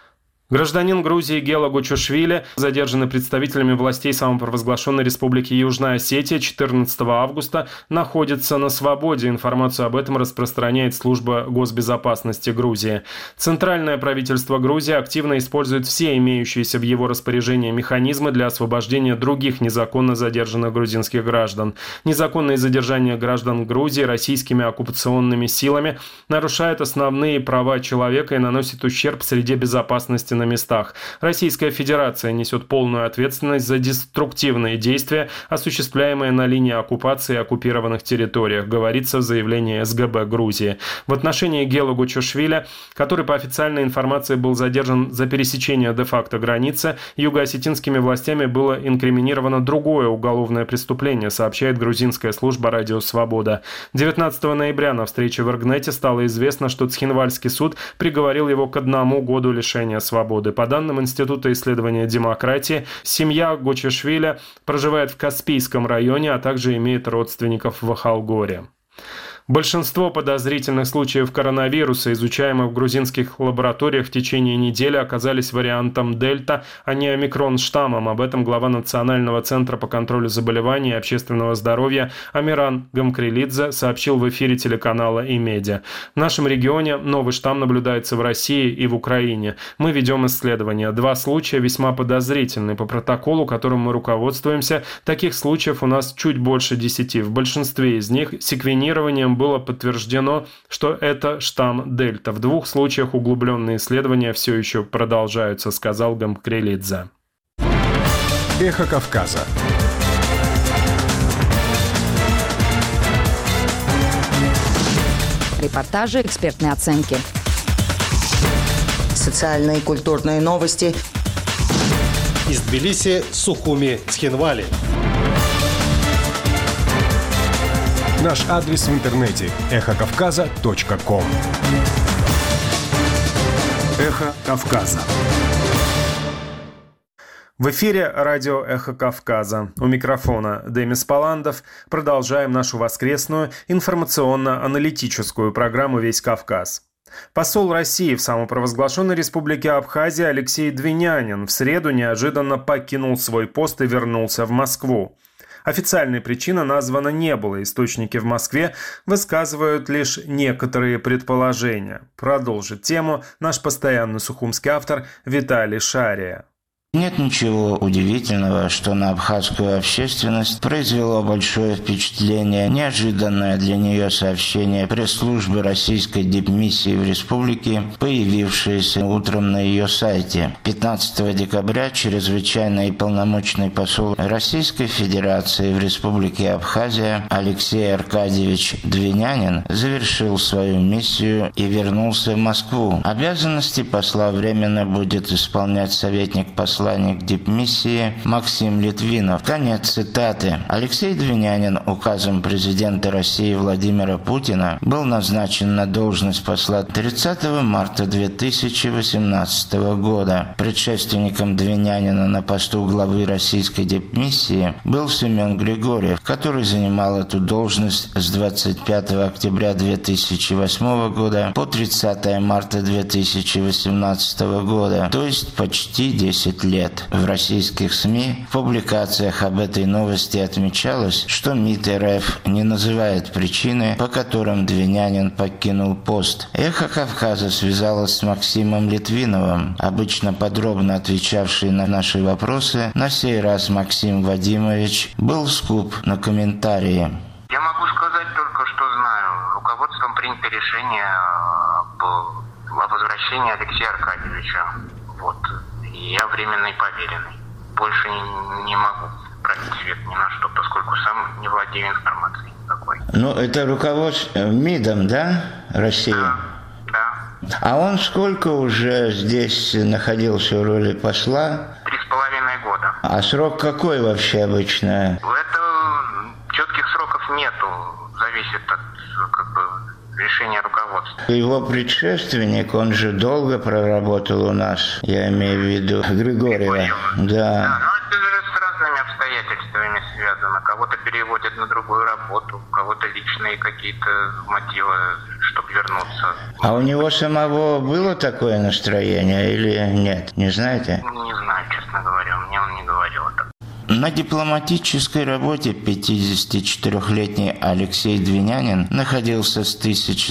Гражданин Грузии Гела Гучушвили, задержанный представителями властей самопровозглашенной Республики Южная Осетия 14 августа, находится на свободе. Информацию об этом распространяет служба госбезопасности Грузии. Центральное правительство Грузии активно использует все имеющиеся в его распоряжении механизмы для освобождения других незаконно задержанных грузинских граждан. Незаконное задержание граждан Грузии российскими оккупационными силами нарушает основные права человека и наносит ущерб среде безопасности на местах. Российская Федерация несет полную ответственность за деструктивные действия, осуществляемые на линии оккупации и оккупированных территориях, говорится в заявлении СГБ Грузии. В отношении Гела Гучушвили, который по официальной информации был задержан за пересечение де-факто границы, юго-осетинскими властями было инкриминировано другое уголовное преступление, сообщает грузинская служба «Радио Свобода». 19 ноября на встрече в Иргнете стало известно, что Цхинвальский суд приговорил его к 1 году лишения свободы. По данным Института исследования демократии, семья Гучушвили проживает в Каспийском районе, а также имеет родственников в Ахалгоре. Большинство подозрительных случаев коронавируса, изучаемых в грузинских лабораториях в течение недели, оказались вариантом Дельта, а не омикрон-штаммом. Об этом глава Национального центра по контролю заболеваний и общественного здоровья Амиран Гамкрелидзе сообщил в эфире телеканала «Имедиа». В нашем регионе новый штамм наблюдается в России и в Украине. Мы ведем исследования. 2 случая весьма подозрительны. По протоколу, которым мы руководствуемся, таких случаев у нас чуть больше 10. В большинстве из них секвенированием было подтверждено, что это штамм Дельта. В 2 случаях углубленные исследования все еще продолжаются, сказал Гамкрелидзе. Эхо Кавказа. Репортажи, экспертные оценки. Социальные и культурные новости. Из Тбилиси, Сухуми, Цхинвали. Наш адрес в интернете – эхокавказа.ком. Эхо Кавказа. В эфире радио «Эхо Кавказа». У микрофона Демис Паландов. Продолжаем нашу воскресную информационно-аналитическую программу «Весь Кавказ». Посол России в самопровозглашенной республике Абхазия Алексей Двинянин в среду неожиданно покинул свой пост и вернулся в Москву. Официальной причины названо не было. Источники в Москве высказывают лишь некоторые предположения. Продолжит тему наш постоянный сухумский автор Виталий Шария. Нет ничего удивительного, что на абхазскую общественность произвело большое впечатление неожиданное для нее сообщение пресс-службы российской дипмиссии в республике, появившееся утром на ее сайте. 15 декабря чрезвычайный и полномочный посол Российской Федерации в республике Абхазия Алексей Аркадьевич Двинянин завершил свою миссию и вернулся в Москву. Обязанности посла временно будет исполнять советник посла посланник дипмиссии Максим Литвинов. Конец цитаты. Алексей Двинянин указом президента России Владимира Путина был назначен на должность посла 30 марта 2018 года. Предшественником Двинянина на посту главы российской дипмиссии был Семен Григорьев, который занимал эту должность с 25 октября 2008 года по 30 марта 2018 года, то есть почти 10 лет. В российских СМИ в публикациях об этой новости отмечалось, что МИД РФ не называет причины, по которым Двинянин покинул пост. Эхо Кавказа связалось с Максимом Литвиновым, обычно подробно отвечавший на наши вопросы. На сей раз Максим Вадимович был скуп на комментарии. Я могу сказать только, что знаю. Руководством принято решение о возвращении Алексея Аркадьевича. Вот. Я временный поверенный. Больше не могу пролить свет ни на что, поскольку сам не владею информацией никакой. Ну, это руководство МИДом, да, России? Да. А он сколько уже здесь находился в роли посла? 3,5 года. А срок какой вообще обычно? Это четких сроков нету. Зависит от решения руководства. Его предшественник, он же долго проработал у нас, я имею в виду Григорьева. Да. Но это же с разными обстоятельствами связано. Кого-то переводят на другую работу, у кого-то личные какие-то мотивы, чтобы вернуться. А у него самого было такое настроение или нет? Не знаете? Не знаю, честно говоря, мне он не говорил это. На дипломатической работе 54-летний Алексей Двинянин находился с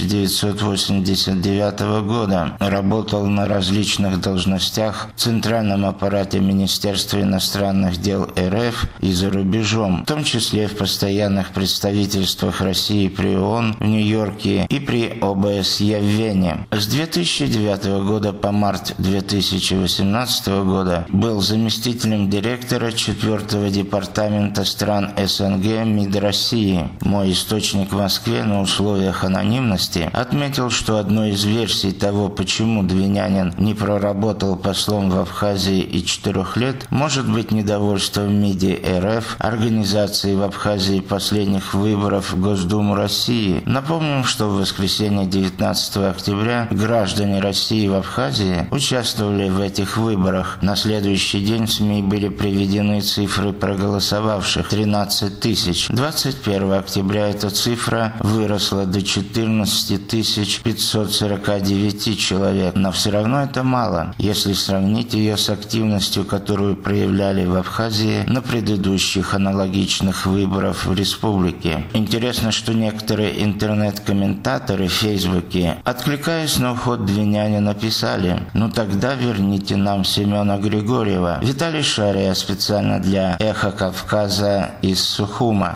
1989 года. Работал на различных должностях в Центральном аппарате Министерства иностранных дел РФ и за рубежом, в том числе в постоянных представительствах России при ООН в Нью-Йорке и при ОБСЕ в Вене. С 2009 года по март 2018 года был заместителем директора 4-го департамента стран СНГ МИД России. Мой источник в Москве на условиях анонимности отметил, что одной из версий того, почему Двинянин не проработал послом в Абхазии и 4 лет, может быть недовольство в МИДе РФ организацией в Абхазии последних выборов в Госдуму России. Напомним, что в воскресенье 19 октября граждане России в Абхазии участвовали в этих выборах. На следующий день в СМИ были приведены цифры проголосовавших – 13 тысяч. 21 октября эта цифра выросла до 14 549 человек. Но все равно это мало, если сравнить ее с активностью, которую проявляли в Абхазии на предыдущих аналогичных выборах в республике. Интересно, что некоторые интернет-комментаторы в Фейсбуке, откликаясь на уход Двинянина, написали: «Ну тогда верните нам Семена Григорьева». Виталий Шария специально для «Эхо Кавказа» из Сухума.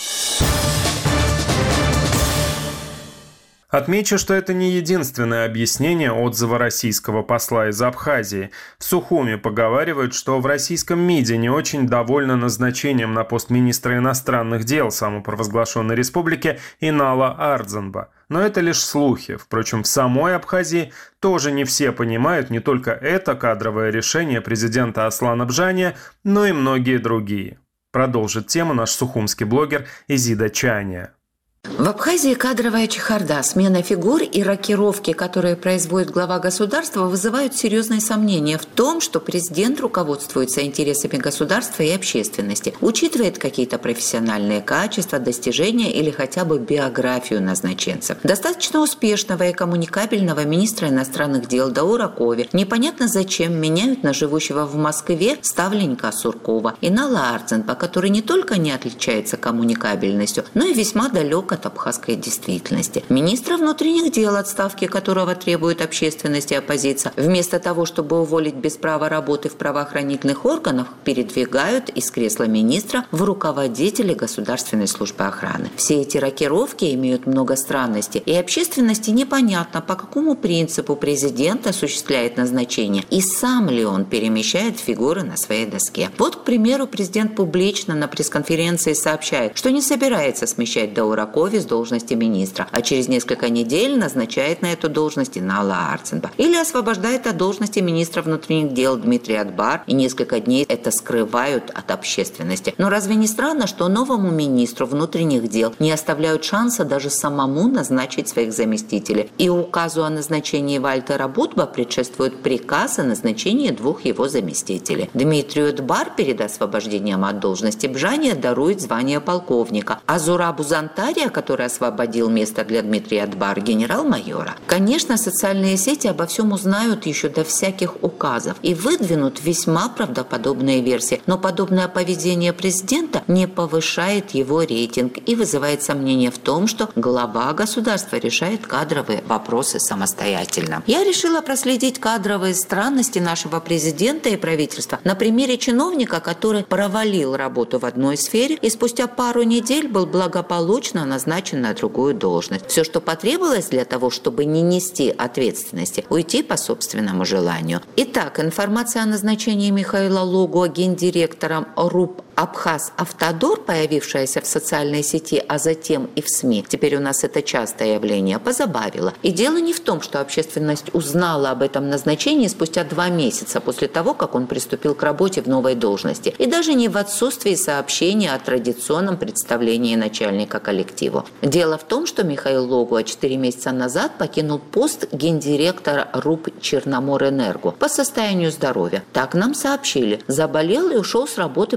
Отмечу, что это не единственное объяснение отзыва российского посла из Абхазии. В Сухуме поговаривают, что в российском МИДе не очень довольны назначением на пост министра иностранных дел самопровозглашенной республики Инала Ардзанба. Но это лишь слухи. Впрочем, в самой Абхазии тоже не все понимают не только это кадровое решение президента Аслана Бжания, но и многие другие. Продолжит тему наш сухумский блогер Изида Чания. В Абхазии кадровая чехарда, смена фигур и рокировки, которые производит глава государства, вызывают серьезные сомнения в том, что президент руководствуется интересами государства и общественности, учитывает какие-то профессиональные качества, достижения или хотя бы биографию назначенцев. Достаточно успешного и коммуникабельного министра иностранных дел Даура Кови непонятно зачем меняют на живущего в Москве ставленника Суркова Инала Ардзанба, который не только не отличается коммуникабельностью, но и весьма далек от абхазской действительности. Министра внутренних дел, отставки которого требует общественность и оппозиция, вместо того, чтобы уволить без права работы в правоохранительных органах, передвигают из кресла министра в руководители Государственной службы охраны. Все эти рокировки имеют много странностей, и общественности непонятно, по какому принципу президент осуществляет назначение и сам ли он перемещает фигуры на своей доске. Вот, к примеру, президент публично на пресс-конференции сообщает, что не собирается смещать Даура Кови с должности министра, а через несколько недель назначает на эту должность Инала Ардзанба. Или освобождает от должности министра внутренних дел Дмитрия Атбар, и несколько дней это скрывают от общественности. Но разве не странно, что новому министру внутренних дел не оставляют шанса даже самому назначить своих заместителей? И указу о назначении Вальтера Будба предшествует приказ о назначении 2 его заместителей. Дмитрию Атбар перед освобождением от должности Бжания дарует звание полковника, а Зурабу Зантария, который освободил место для Дмитрия Атбар, генерал-майора. Конечно, социальные сети обо всем узнают еще до всяких указов и выдвинут весьма правдоподобные версии, но подобное поведение президента не повышает его рейтинг и вызывает сомнения в том, что глава государства решает кадровые вопросы самостоятельно. Я решила проследить кадровые странности нашего президента и правительства на примере чиновника, который провалил работу в одной сфере и спустя пару недель был благополучно назначен на другую должность. Все, что потребовалось для того, чтобы не нести ответственности, уйти по собственному желанию. Итак, информация о назначении Михаила Логуа гендиректором РУП Абхаз Автодор, появившаяся в социальной сети, а затем и в СМИ, теперь у нас это частое явление, позабавило. И дело не в том, что общественность узнала об этом назначении спустя 2 месяца после того, как он приступил к работе в новой должности, и даже не в отсутствии сообщения о традиционном представлении начальника коллективу. Дело в том, что Михаил Логуа 4 месяца назад покинул пост гендиректора РУП Черноморэнерго по состоянию здоровья. Так нам сообщили. Заболел и ушел с работы по собственному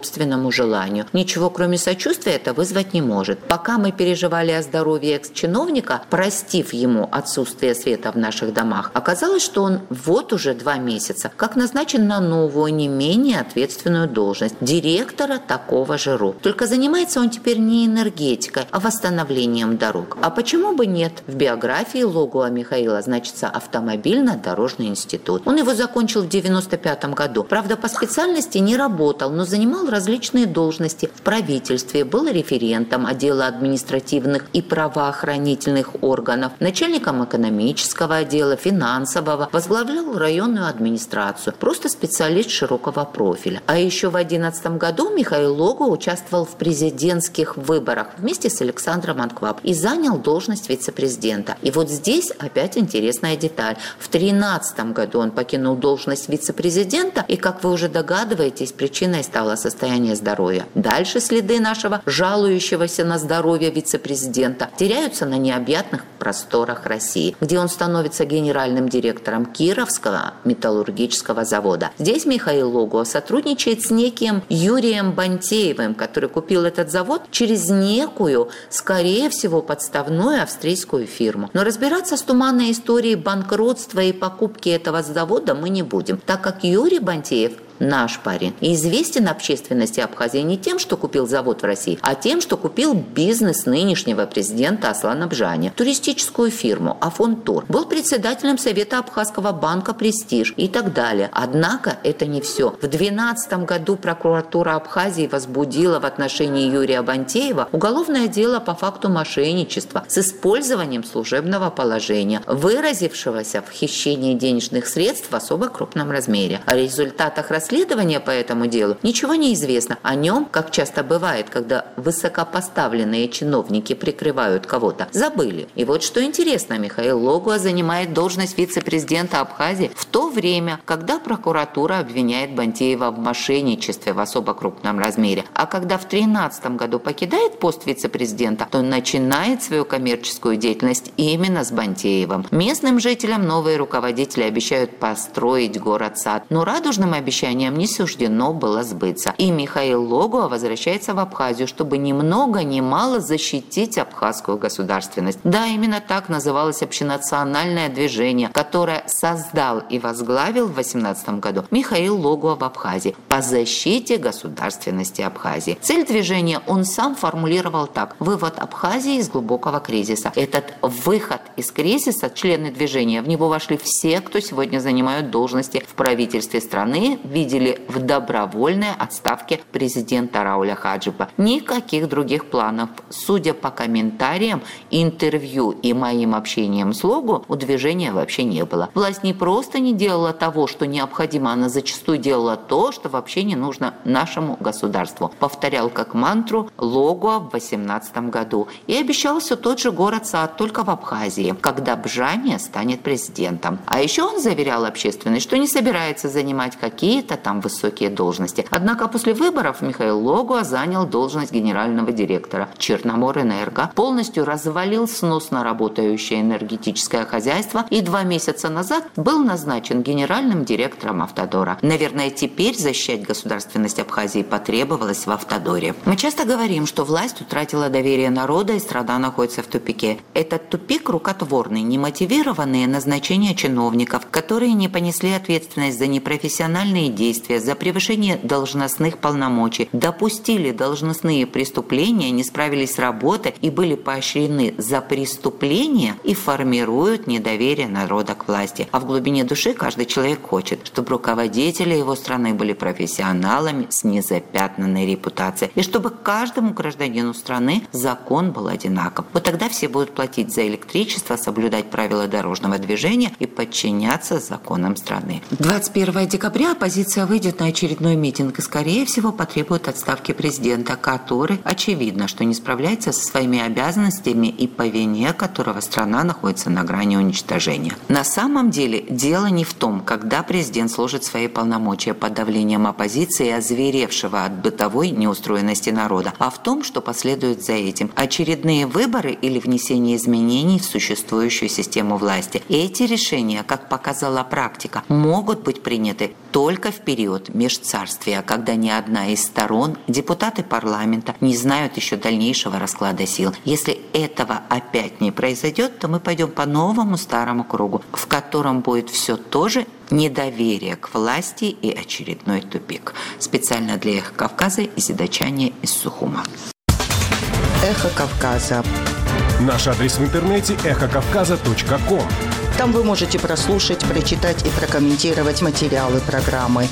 собственному желанию. Ничего, кроме сочувствия, это вызвать не может. Пока мы переживали о здоровье экс-чиновника, простив ему отсутствие света в наших домах, оказалось, что он вот уже 2 месяца как назначен на новую, не менее ответственную должность – директора такого же РУ. Только занимается он теперь не энергетикой, а восстановлением дорог. А почему бы нет? В биографии Логуа Михаила значится автомобильно-дорожный институт. Он его закончил в 1995 году. Правда, по специальности не работал, но занимал различные должности в правительстве, был референтом отдела административных и правоохранительных органов, начальником экономического отдела, финансового, возглавлял районную администрацию, просто специалист широкого профиля. А еще в 2011 году Михаил Логуа участвовал в президентских выборах вместе с Александром Анкваб и занял должность вице-президента. И вот здесь опять интересная деталь. В 2013 году он покинул должность вице-президента, и, как вы уже догадываетесь, причиной стало состояние здоровья. Дальше следы нашего жалующегося на здоровье вице-президента теряются на необъятных просторах России, где он становится генеральным директором Кировского металлургического завода. Здесь Михаил Логуа сотрудничает с неким Юрием Бантеевым, который купил этот завод через некую, скорее всего, подставную австрийскую фирму. Но разбираться с туманной историей банкротства и покупки этого завода мы не будем, так как Юрий Бантеев наш парень. И известен общественности Абхазии не тем, что купил завод в России, а тем, что купил бизнес нынешнего президента Аслана Бжани, туристическую фирму Афон Тур, был председателем Совета Абхазского банка «Престиж» и так далее. Однако это не все. В 2012 году прокуратура Абхазии возбудила в отношении Юрия Бантеева уголовное дело по факту мошенничества с использованием служебного положения, выразившегося в хищении денежных средств в особо крупном размере. О результатах расследования по этому делу ничего не известно. О нем, как часто бывает, когда высокопоставленные чиновники прикрывают кого-то, забыли. И вот что интересно, Михаил Логуа занимает должность вице-президента Абхазии в то время, когда прокуратура обвиняет Бантеева в мошенничестве в особо крупном размере. А когда в 2013 году покидает пост вице-президента, то начинает свою коммерческую деятельность именно с Бантеевым. Местным жителям новые руководители обещают построить город-сад, но радужным обещаниям не суждено было сбыться. И Михаил Логуа возвращается в Абхазию, чтобы ни много ни мало защитить абхазскую государственность. Да, именно так называлось общенациональное движение, которое создал и возглавил в 2018 году Михаил Логуа в Абхазии по защите государственности Абхазии. Цель движения он сам формулировал так: вывод Абхазии из глубокого кризиса. Этот выход из кризиса, члены движения, в него вошли все, кто сегодня занимают должности в правительстве страны, видели в добровольной отставке президента Рауля Хаджипа. Никаких других планов. Судя по комментариям, интервью и моим общением с Логуа, у движения вообще не было. Власть не просто не делала того, что необходимо, она зачастую делала то, что вообще не нужно нашему государству. Повторял как мантру Логуа в 2018 году. И обещал все тот же город-сад, только в Абхазии, когда Бжани станет президентом. А еще он заверял общественность, что не собирается занимать какие-то там высокие должности. Однако после выборов Михаил Логуа занял должность генерального директора Черноморэнерго, полностью развалил сносно работающее энергетическое хозяйство и 2 месяца назад был назначен генеральным директором Автодора. Наверное, теперь защищать государственность Абхазии потребовалось в Автодоре. Мы часто говорим, что власть утратила доверие народа и страна находится в тупике. Этот тупик рукотворный, немотивированные назначения чиновников, которые не понесли ответственность за непрофессиональные действия, за превышение должностных полномочий, допустили должностные преступления, не справились с работой и были поощрены за преступления и формируют недоверие народа к власти. А в глубине души каждый человек хочет, чтобы руководители его страны были профессионалами с незапятнанной репутацией, и чтобы каждому гражданину страны закон был одинаков. Вот тогда все будут платить за электричество, соблюдать правила дорожного движения и подчиняться законам страны. 21 декабря оппозиция выйдет на очередной митинг и, скорее всего, потребует отставки президента, который, очевидно, что не справляется со своими обязанностями и по вине которого страна находится на грани уничтожения. На самом деле дело не в том, когда президент сложит свои полномочия под давлением оппозиции, озверевшего от бытовой неустроенности народа, а в том, что последует за этим: очередные выборы или внесение изменений в существующую систему власти. Эти решения, как показала практика, могут быть приняты только в в период межцарствия, когда ни одна из сторон, депутаты парламента, не знают еще дальнейшего расклада сил. Если этого опять не произойдет, то мы пойдем по новому старому кругу, в котором будет все то же недоверие к власти и очередной тупик. Специально для «Эхо Кавказа» Изидачане из Сухума. «Эхо Кавказа». Наш адрес в интернете эхокавказа.ком. Там вы можете прослушать, прочитать и прокомментировать материалы программы.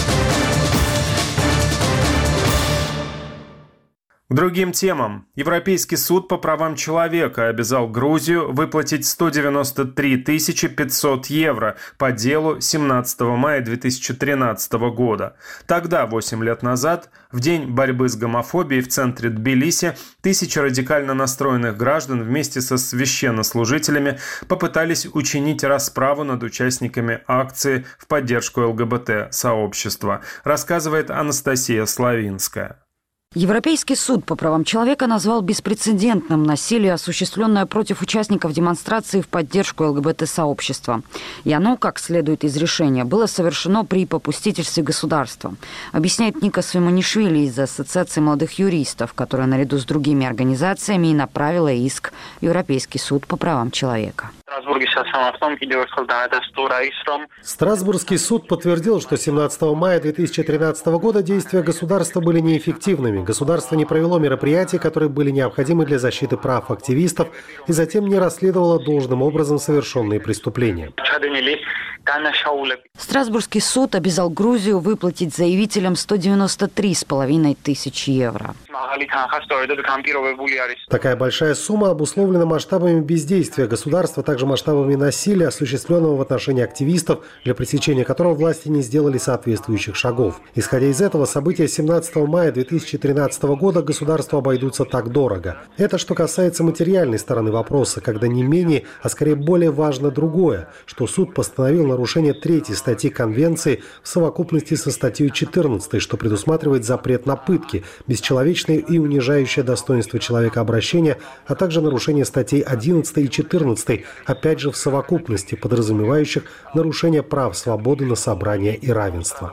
К другим темам. Европейский суд по правам человека обязал Грузию выплатить 193 500 евро по делу 17 мая 2013 года. Тогда, 8 лет назад, в день борьбы с гомофобией в центре Тбилиси, тысячи радикально настроенных граждан вместе со священнослужителями попытались учинить расправу над участниками акции в поддержку ЛГБТ-сообщества, рассказывает Анастасия Славинская. Европейский суд по правам человека назвал беспрецедентным насилие, осуществленное против участников демонстрации в поддержку ЛГБТ-сообщества. И оно, как следует из решения, было совершено при попустительстве государства. Объясняет Ника Свимонишвили из Ассоциации молодых юристов, которая наряду с другими организациями и направила иск в Европейский суд по правам человека. Страсбургский суд подтвердил, что 17 мая 2013 года действия государства были неэффективными. Государство не провело мероприятия, которые были необходимы для защиты прав активистов, и затем не расследовало должным образом совершенные преступления. Страсбургский суд обязал Грузию выплатить заявителям 193,5 тысяч евро. Такая большая сумма обусловлена масштабами бездействия государства, также масштабами насилия, осуществленного в отношении активистов, для пресечения которого власти не сделали соответствующих шагов. Исходя из этого, события 17 мая 2013 года государству обойдутся так дорого. Это что касается материальной стороны вопроса, когда не менее, а скорее более важно другое, что суд постановил нарушение 3 статьи Конвенции в совокупности со статьей 14, что предусматривает запрет на пытки, бесчеловечное и унижающее достоинство человека обращение, а также нарушение статей 11 и 14, опять же в совокупности, подразумевающих нарушение прав свободы на собрание и равенство.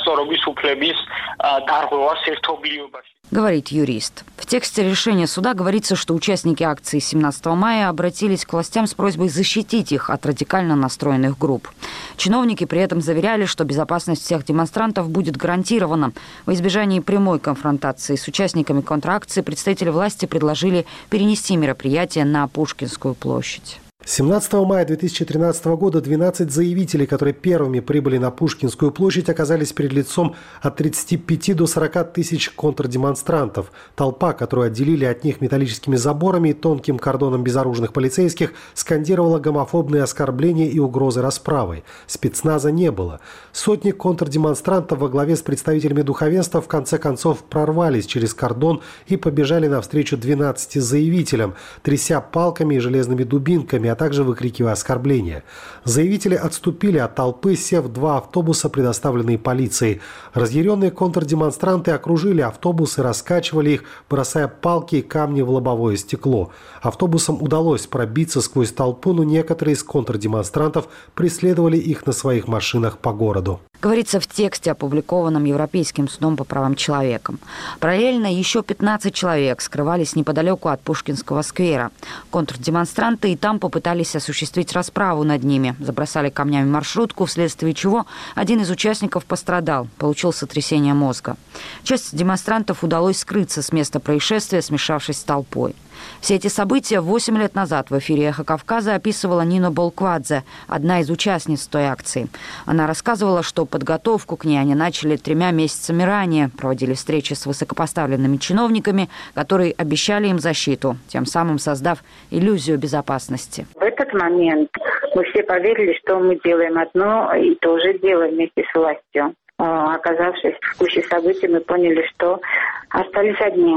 Говорит юрист. В тексте решения суда говорится, что участники акции 17 мая обратились к властям с просьбой защитить их от радикально настроенных групп. Чиновники при этом заверяли, что безопасность всех демонстрантов будет гарантирована. Во избежании прямой конфронтации с участниками контракции представители власти предложили перенести мероприятие на Пушкинскую площадь. 17 мая 2013 года 12 заявителей, которые первыми прибыли на Пушкинскую площадь, оказались перед лицом от 35 до 40 тысяч контрдемонстрантов. Толпа, которую отделили от них металлическими заборами и тонким кордоном безоружных полицейских, скандировала гомофобные оскорбления и угрозы расправой. Спецназа не было. Сотни контрдемонстрантов во главе с представителями духовенства в конце концов прорвались через кордон и побежали навстречу 12 заявителям, тряся палками и железными дубинками, а также выкрикивая оскорбления. Заявители отступили от толпы, сев в 2 автобуса, предоставленные полицией. Разъяренные контрдемонстранты окружили автобусы, раскачивали их, бросая палки и камни в лобовое стекло. Автобусам удалось пробиться сквозь толпу, но некоторые из контрдемонстрантов преследовали их на своих машинах по городу. Говорится в тексте, опубликованном Европейским судом по правам человека. Параллельно еще 15 человек скрывались неподалеку от Пушкинского сквера. Контрдемонстранты и там попытались осуществить расправу над ними. Забросали камнями маршрутку, вследствие чего один из участников пострадал, получил сотрясение мозга. Часть демонстрантов удалось скрыться с места происшествия, смешавшись с толпой. Все эти события 8 лет назад в эфире «Эхо Кавказа» описывала Нина Болквадзе, одна из участниц той акции. Она рассказывала, что подготовку к ней они начали 3 месяцами ранее, проводили встречи с высокопоставленными чиновниками, которые обещали им защиту, тем самым создав иллюзию безопасности. В этот момент мы все поверили, что мы делаем одно и то же дело вместе с властью. Оказавшись в куче событий, мы поняли, что остались одни.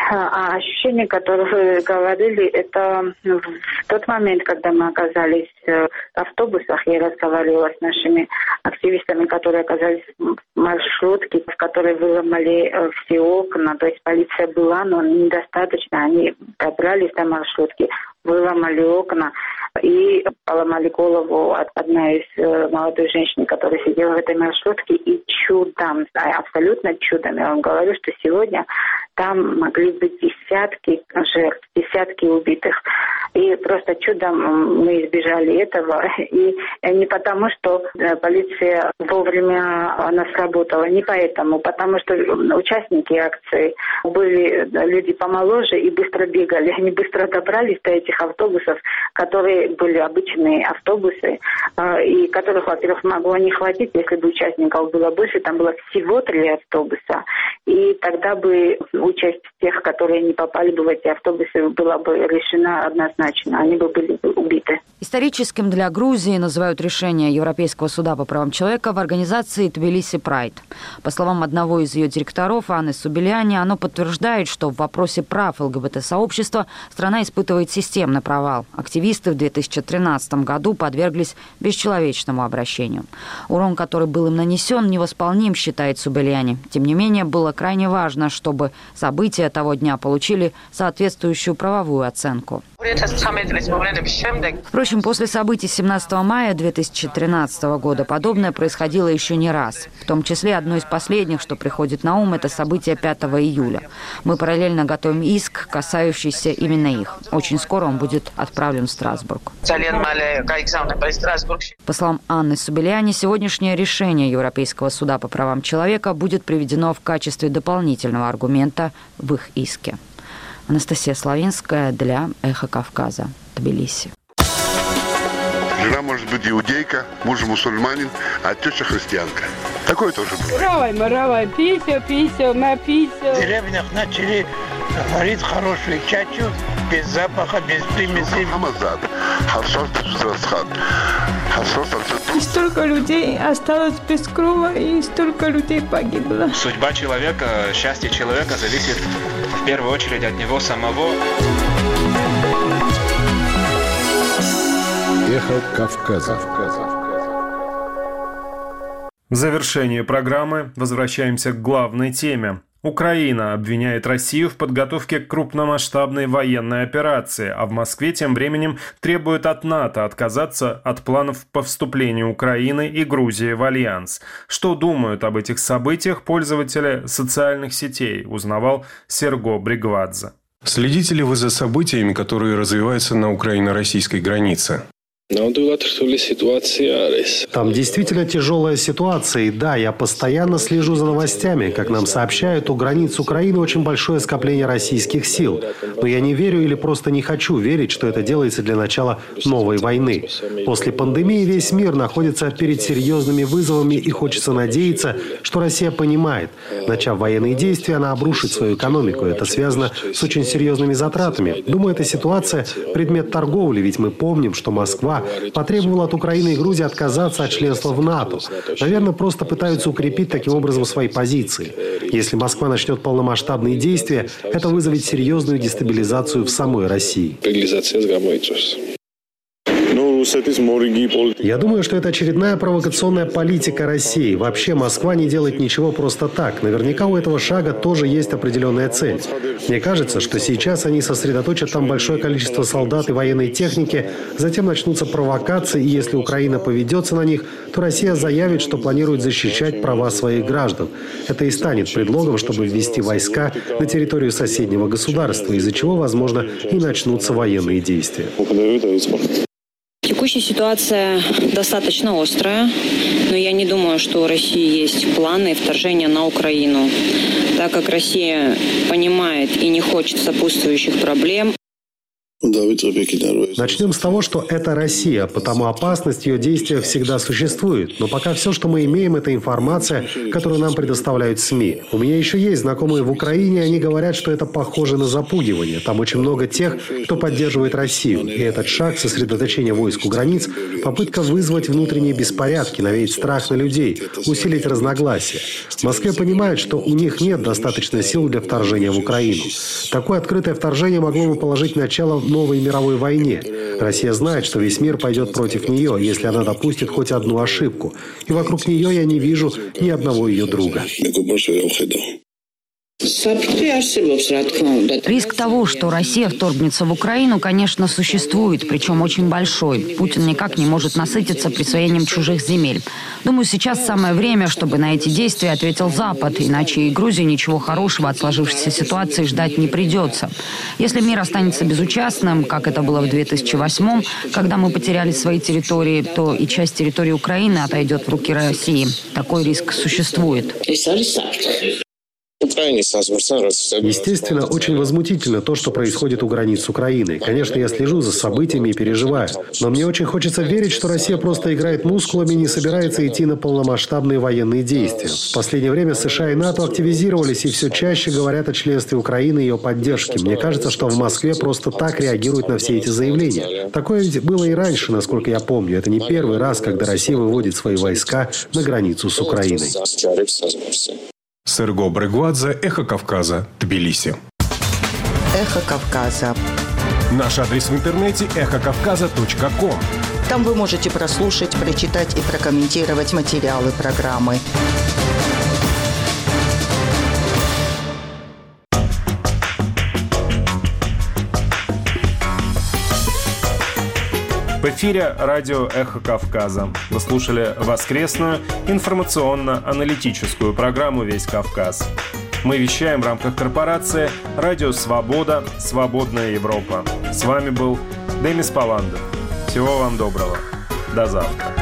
А ощущения, которые вы говорили, это в тот момент, когда мы оказались в автобусах, я разговаривала с нашими активистами, которые оказались в маршрутке, в которой выломали все окна. То есть полиция была, но недостаточно. Они добрались до маршрутки, выломали окна и поломали голову одна из молодой женщин, которая сидела в этой маршрутке, и чудом, абсолютно чудом, я вам говорю, что сегодня там могли быть десятки жертв, десятки убитых. И просто чудом мы избежали этого. И не потому, что полиция вовремя она сработала, не поэтому, потому что участники акции были люди помоложе и быстро бегали. Они быстро добрались до этих автобусов, которые были обычные автобусы, и которых, во-первых, могло не хватить, если бы участников было больше. Там было всего 3 автобуса. И тогда бы участь тех, которые не попали бы в эти автобусы, была бы решена однозначно. Они бы были убиты. Историческим для Грузии называют решение Европейского суда по правам человека в организации Тбилиси Прайд. По словам одного из ее директоров, Анны Субеляни, оно подтверждает, что в вопросе прав ЛГБТ-сообщества страна испытывает системный провал. Активисты в 2013 году подверглись бесчеловечному обращению. Урон, который был им нанесен, невосполним, считает Субеляни. Тем не менее, было крайне важно, чтобы события того дня получили соответствующую правовую оценку. Впрочем, после событий 17 мая 2013 года подобное происходило еще не раз. В том числе одно из последних, что приходит на ум, это событие 5 июля. Мы параллельно готовим иск, касающийся именно их. Очень скоро он будет отправлен в Страсбург. По словам Анны Субеляни, сегодняшнее решение Европейского суда по правам человека будет приведено в качестве дополнительного аргумента в их иске. Анастасия Славинская для «Эхо Кавказа», Тбилиси. Жена может быть иудейка, муж мусульманин, а теща христианка. Такое тоже бывает. Равай, пися, на пися. В деревнях начали варить хорошую чачу, без запаха, без примесей. И столько людей осталось без крова, и столько людей погибло. Судьба человека, счастье человека зависит в первую очередь от него самого. Эхо Кавказа. В завершении программы возвращаемся к главной теме. Украина обвиняет Россию в подготовке к крупномасштабной военной операции, а в Москве тем временем требует от НАТО отказаться от планов по вступлению Украины и Грузии в альянс. Что думают об этих событиях пользователи социальных сетей, узнавал Серго Бригвадзе. Следите ли вы за событиями, которые развиваются на украино-российской границе? Там действительно тяжелая ситуация, и да, я постоянно слежу за новостями. Как нам сообщают, у границ Украины очень большое скопление российских сил. Но я не верю или просто не хочу верить, что это делается для начала новой войны. После пандемии весь мир находится перед серьезными вызовами, и хочется надеяться, что Россия понимает. Начав военные действия, она обрушит свою экономику. Это связано с очень серьезными затратами. Думаю, эта ситуация – предмет торговли, ведь мы помним, что Москва потребовала от Украины и Грузии отказаться от членства в НАТО. Наверное, просто пытаются укрепить таким образом свои позиции. Если Москва начнет полномасштабные действия, это вызовет серьезную дестабилизацию в самой России. Я думаю, что это очередная провокационная политика России. Вообще, Москва не делает ничего просто так. Наверняка у этого шага тоже есть определенная цель. Мне кажется, что сейчас они сосредоточат там большое количество солдат и военной техники, затем начнутся провокации, и если Украина поведется на них, то Россия заявит, что планирует защищать права своих граждан. Это и станет предлогом, чтобы ввести войска на территорию соседнего государства, из-за чего, возможно, и начнутся военные действия. Текущая ситуация достаточно острая, но я не думаю, что у России есть планы вторжения на Украину, так как Россия понимает и не хочет сопутствующих проблем. Начнем с того, что это Россия, потому опасность ее действия всегда существует. Но пока все, что мы имеем, это информация, которую нам предоставляют СМИ. У меня еще есть знакомые в Украине, они говорят, что это похоже на запугивание. Там очень много тех, кто поддерживает Россию. И этот шаг сосредоточения войск у границ – попытка вызвать внутренние беспорядки, навеять страх на людей, усилить разногласия. В Москве понимают, что у них нет достаточно сил для вторжения в Украину. Такое открытое вторжение могло бы положить начало новой мировой войне. Россия знает, что весь мир пойдет против нее, если она допустит хоть одну ошибку. И вокруг нее я не вижу ни одного ее друга. Риск того, что Россия вторгнется в Украину, конечно, существует, причем очень большой. Путин никак не может насытиться присвоением чужих земель. Думаю, сейчас самое время, чтобы на эти действия ответил Запад, иначе и Грузии ничего хорошего от сложившейся ситуации ждать не придется. Если мир останется безучастным, как это было в 2008-м, когда мы потеряли свои территории, то и часть территории Украины отойдет в руки России. Такой риск существует. Естественно, очень возмутительно то, что происходит у границ с Украиной. Конечно, я слежу за событиями и переживаю. Но мне очень хочется верить, что Россия просто играет мускулами и не собирается идти на полномасштабные военные действия. В последнее время США и НАТО активизировались и все чаще говорят о членстве Украины и ее поддержке. Мне кажется, что в Москве просто так реагируют на все эти заявления. Такое ведь было и раньше, насколько я помню. Это не первый раз, когда Россия выводит свои войска на границу с Украиной. Серго Брегвадзе, Эхо Кавказа, Тбилиси. Эхо Кавказа. Наш адрес в интернете эхокавказа.ком. Там вы можете прослушать, прочитать и прокомментировать материалы программы. В эфире радио «Эхо Кавказа». Вы слушали воскресную информационно-аналитическую программу «Весь Кавказ». Мы вещаем в рамках корпорации «Радио Свобода. Свободная Европа». С вами был Демис Паландов. Всего вам доброго. До завтра.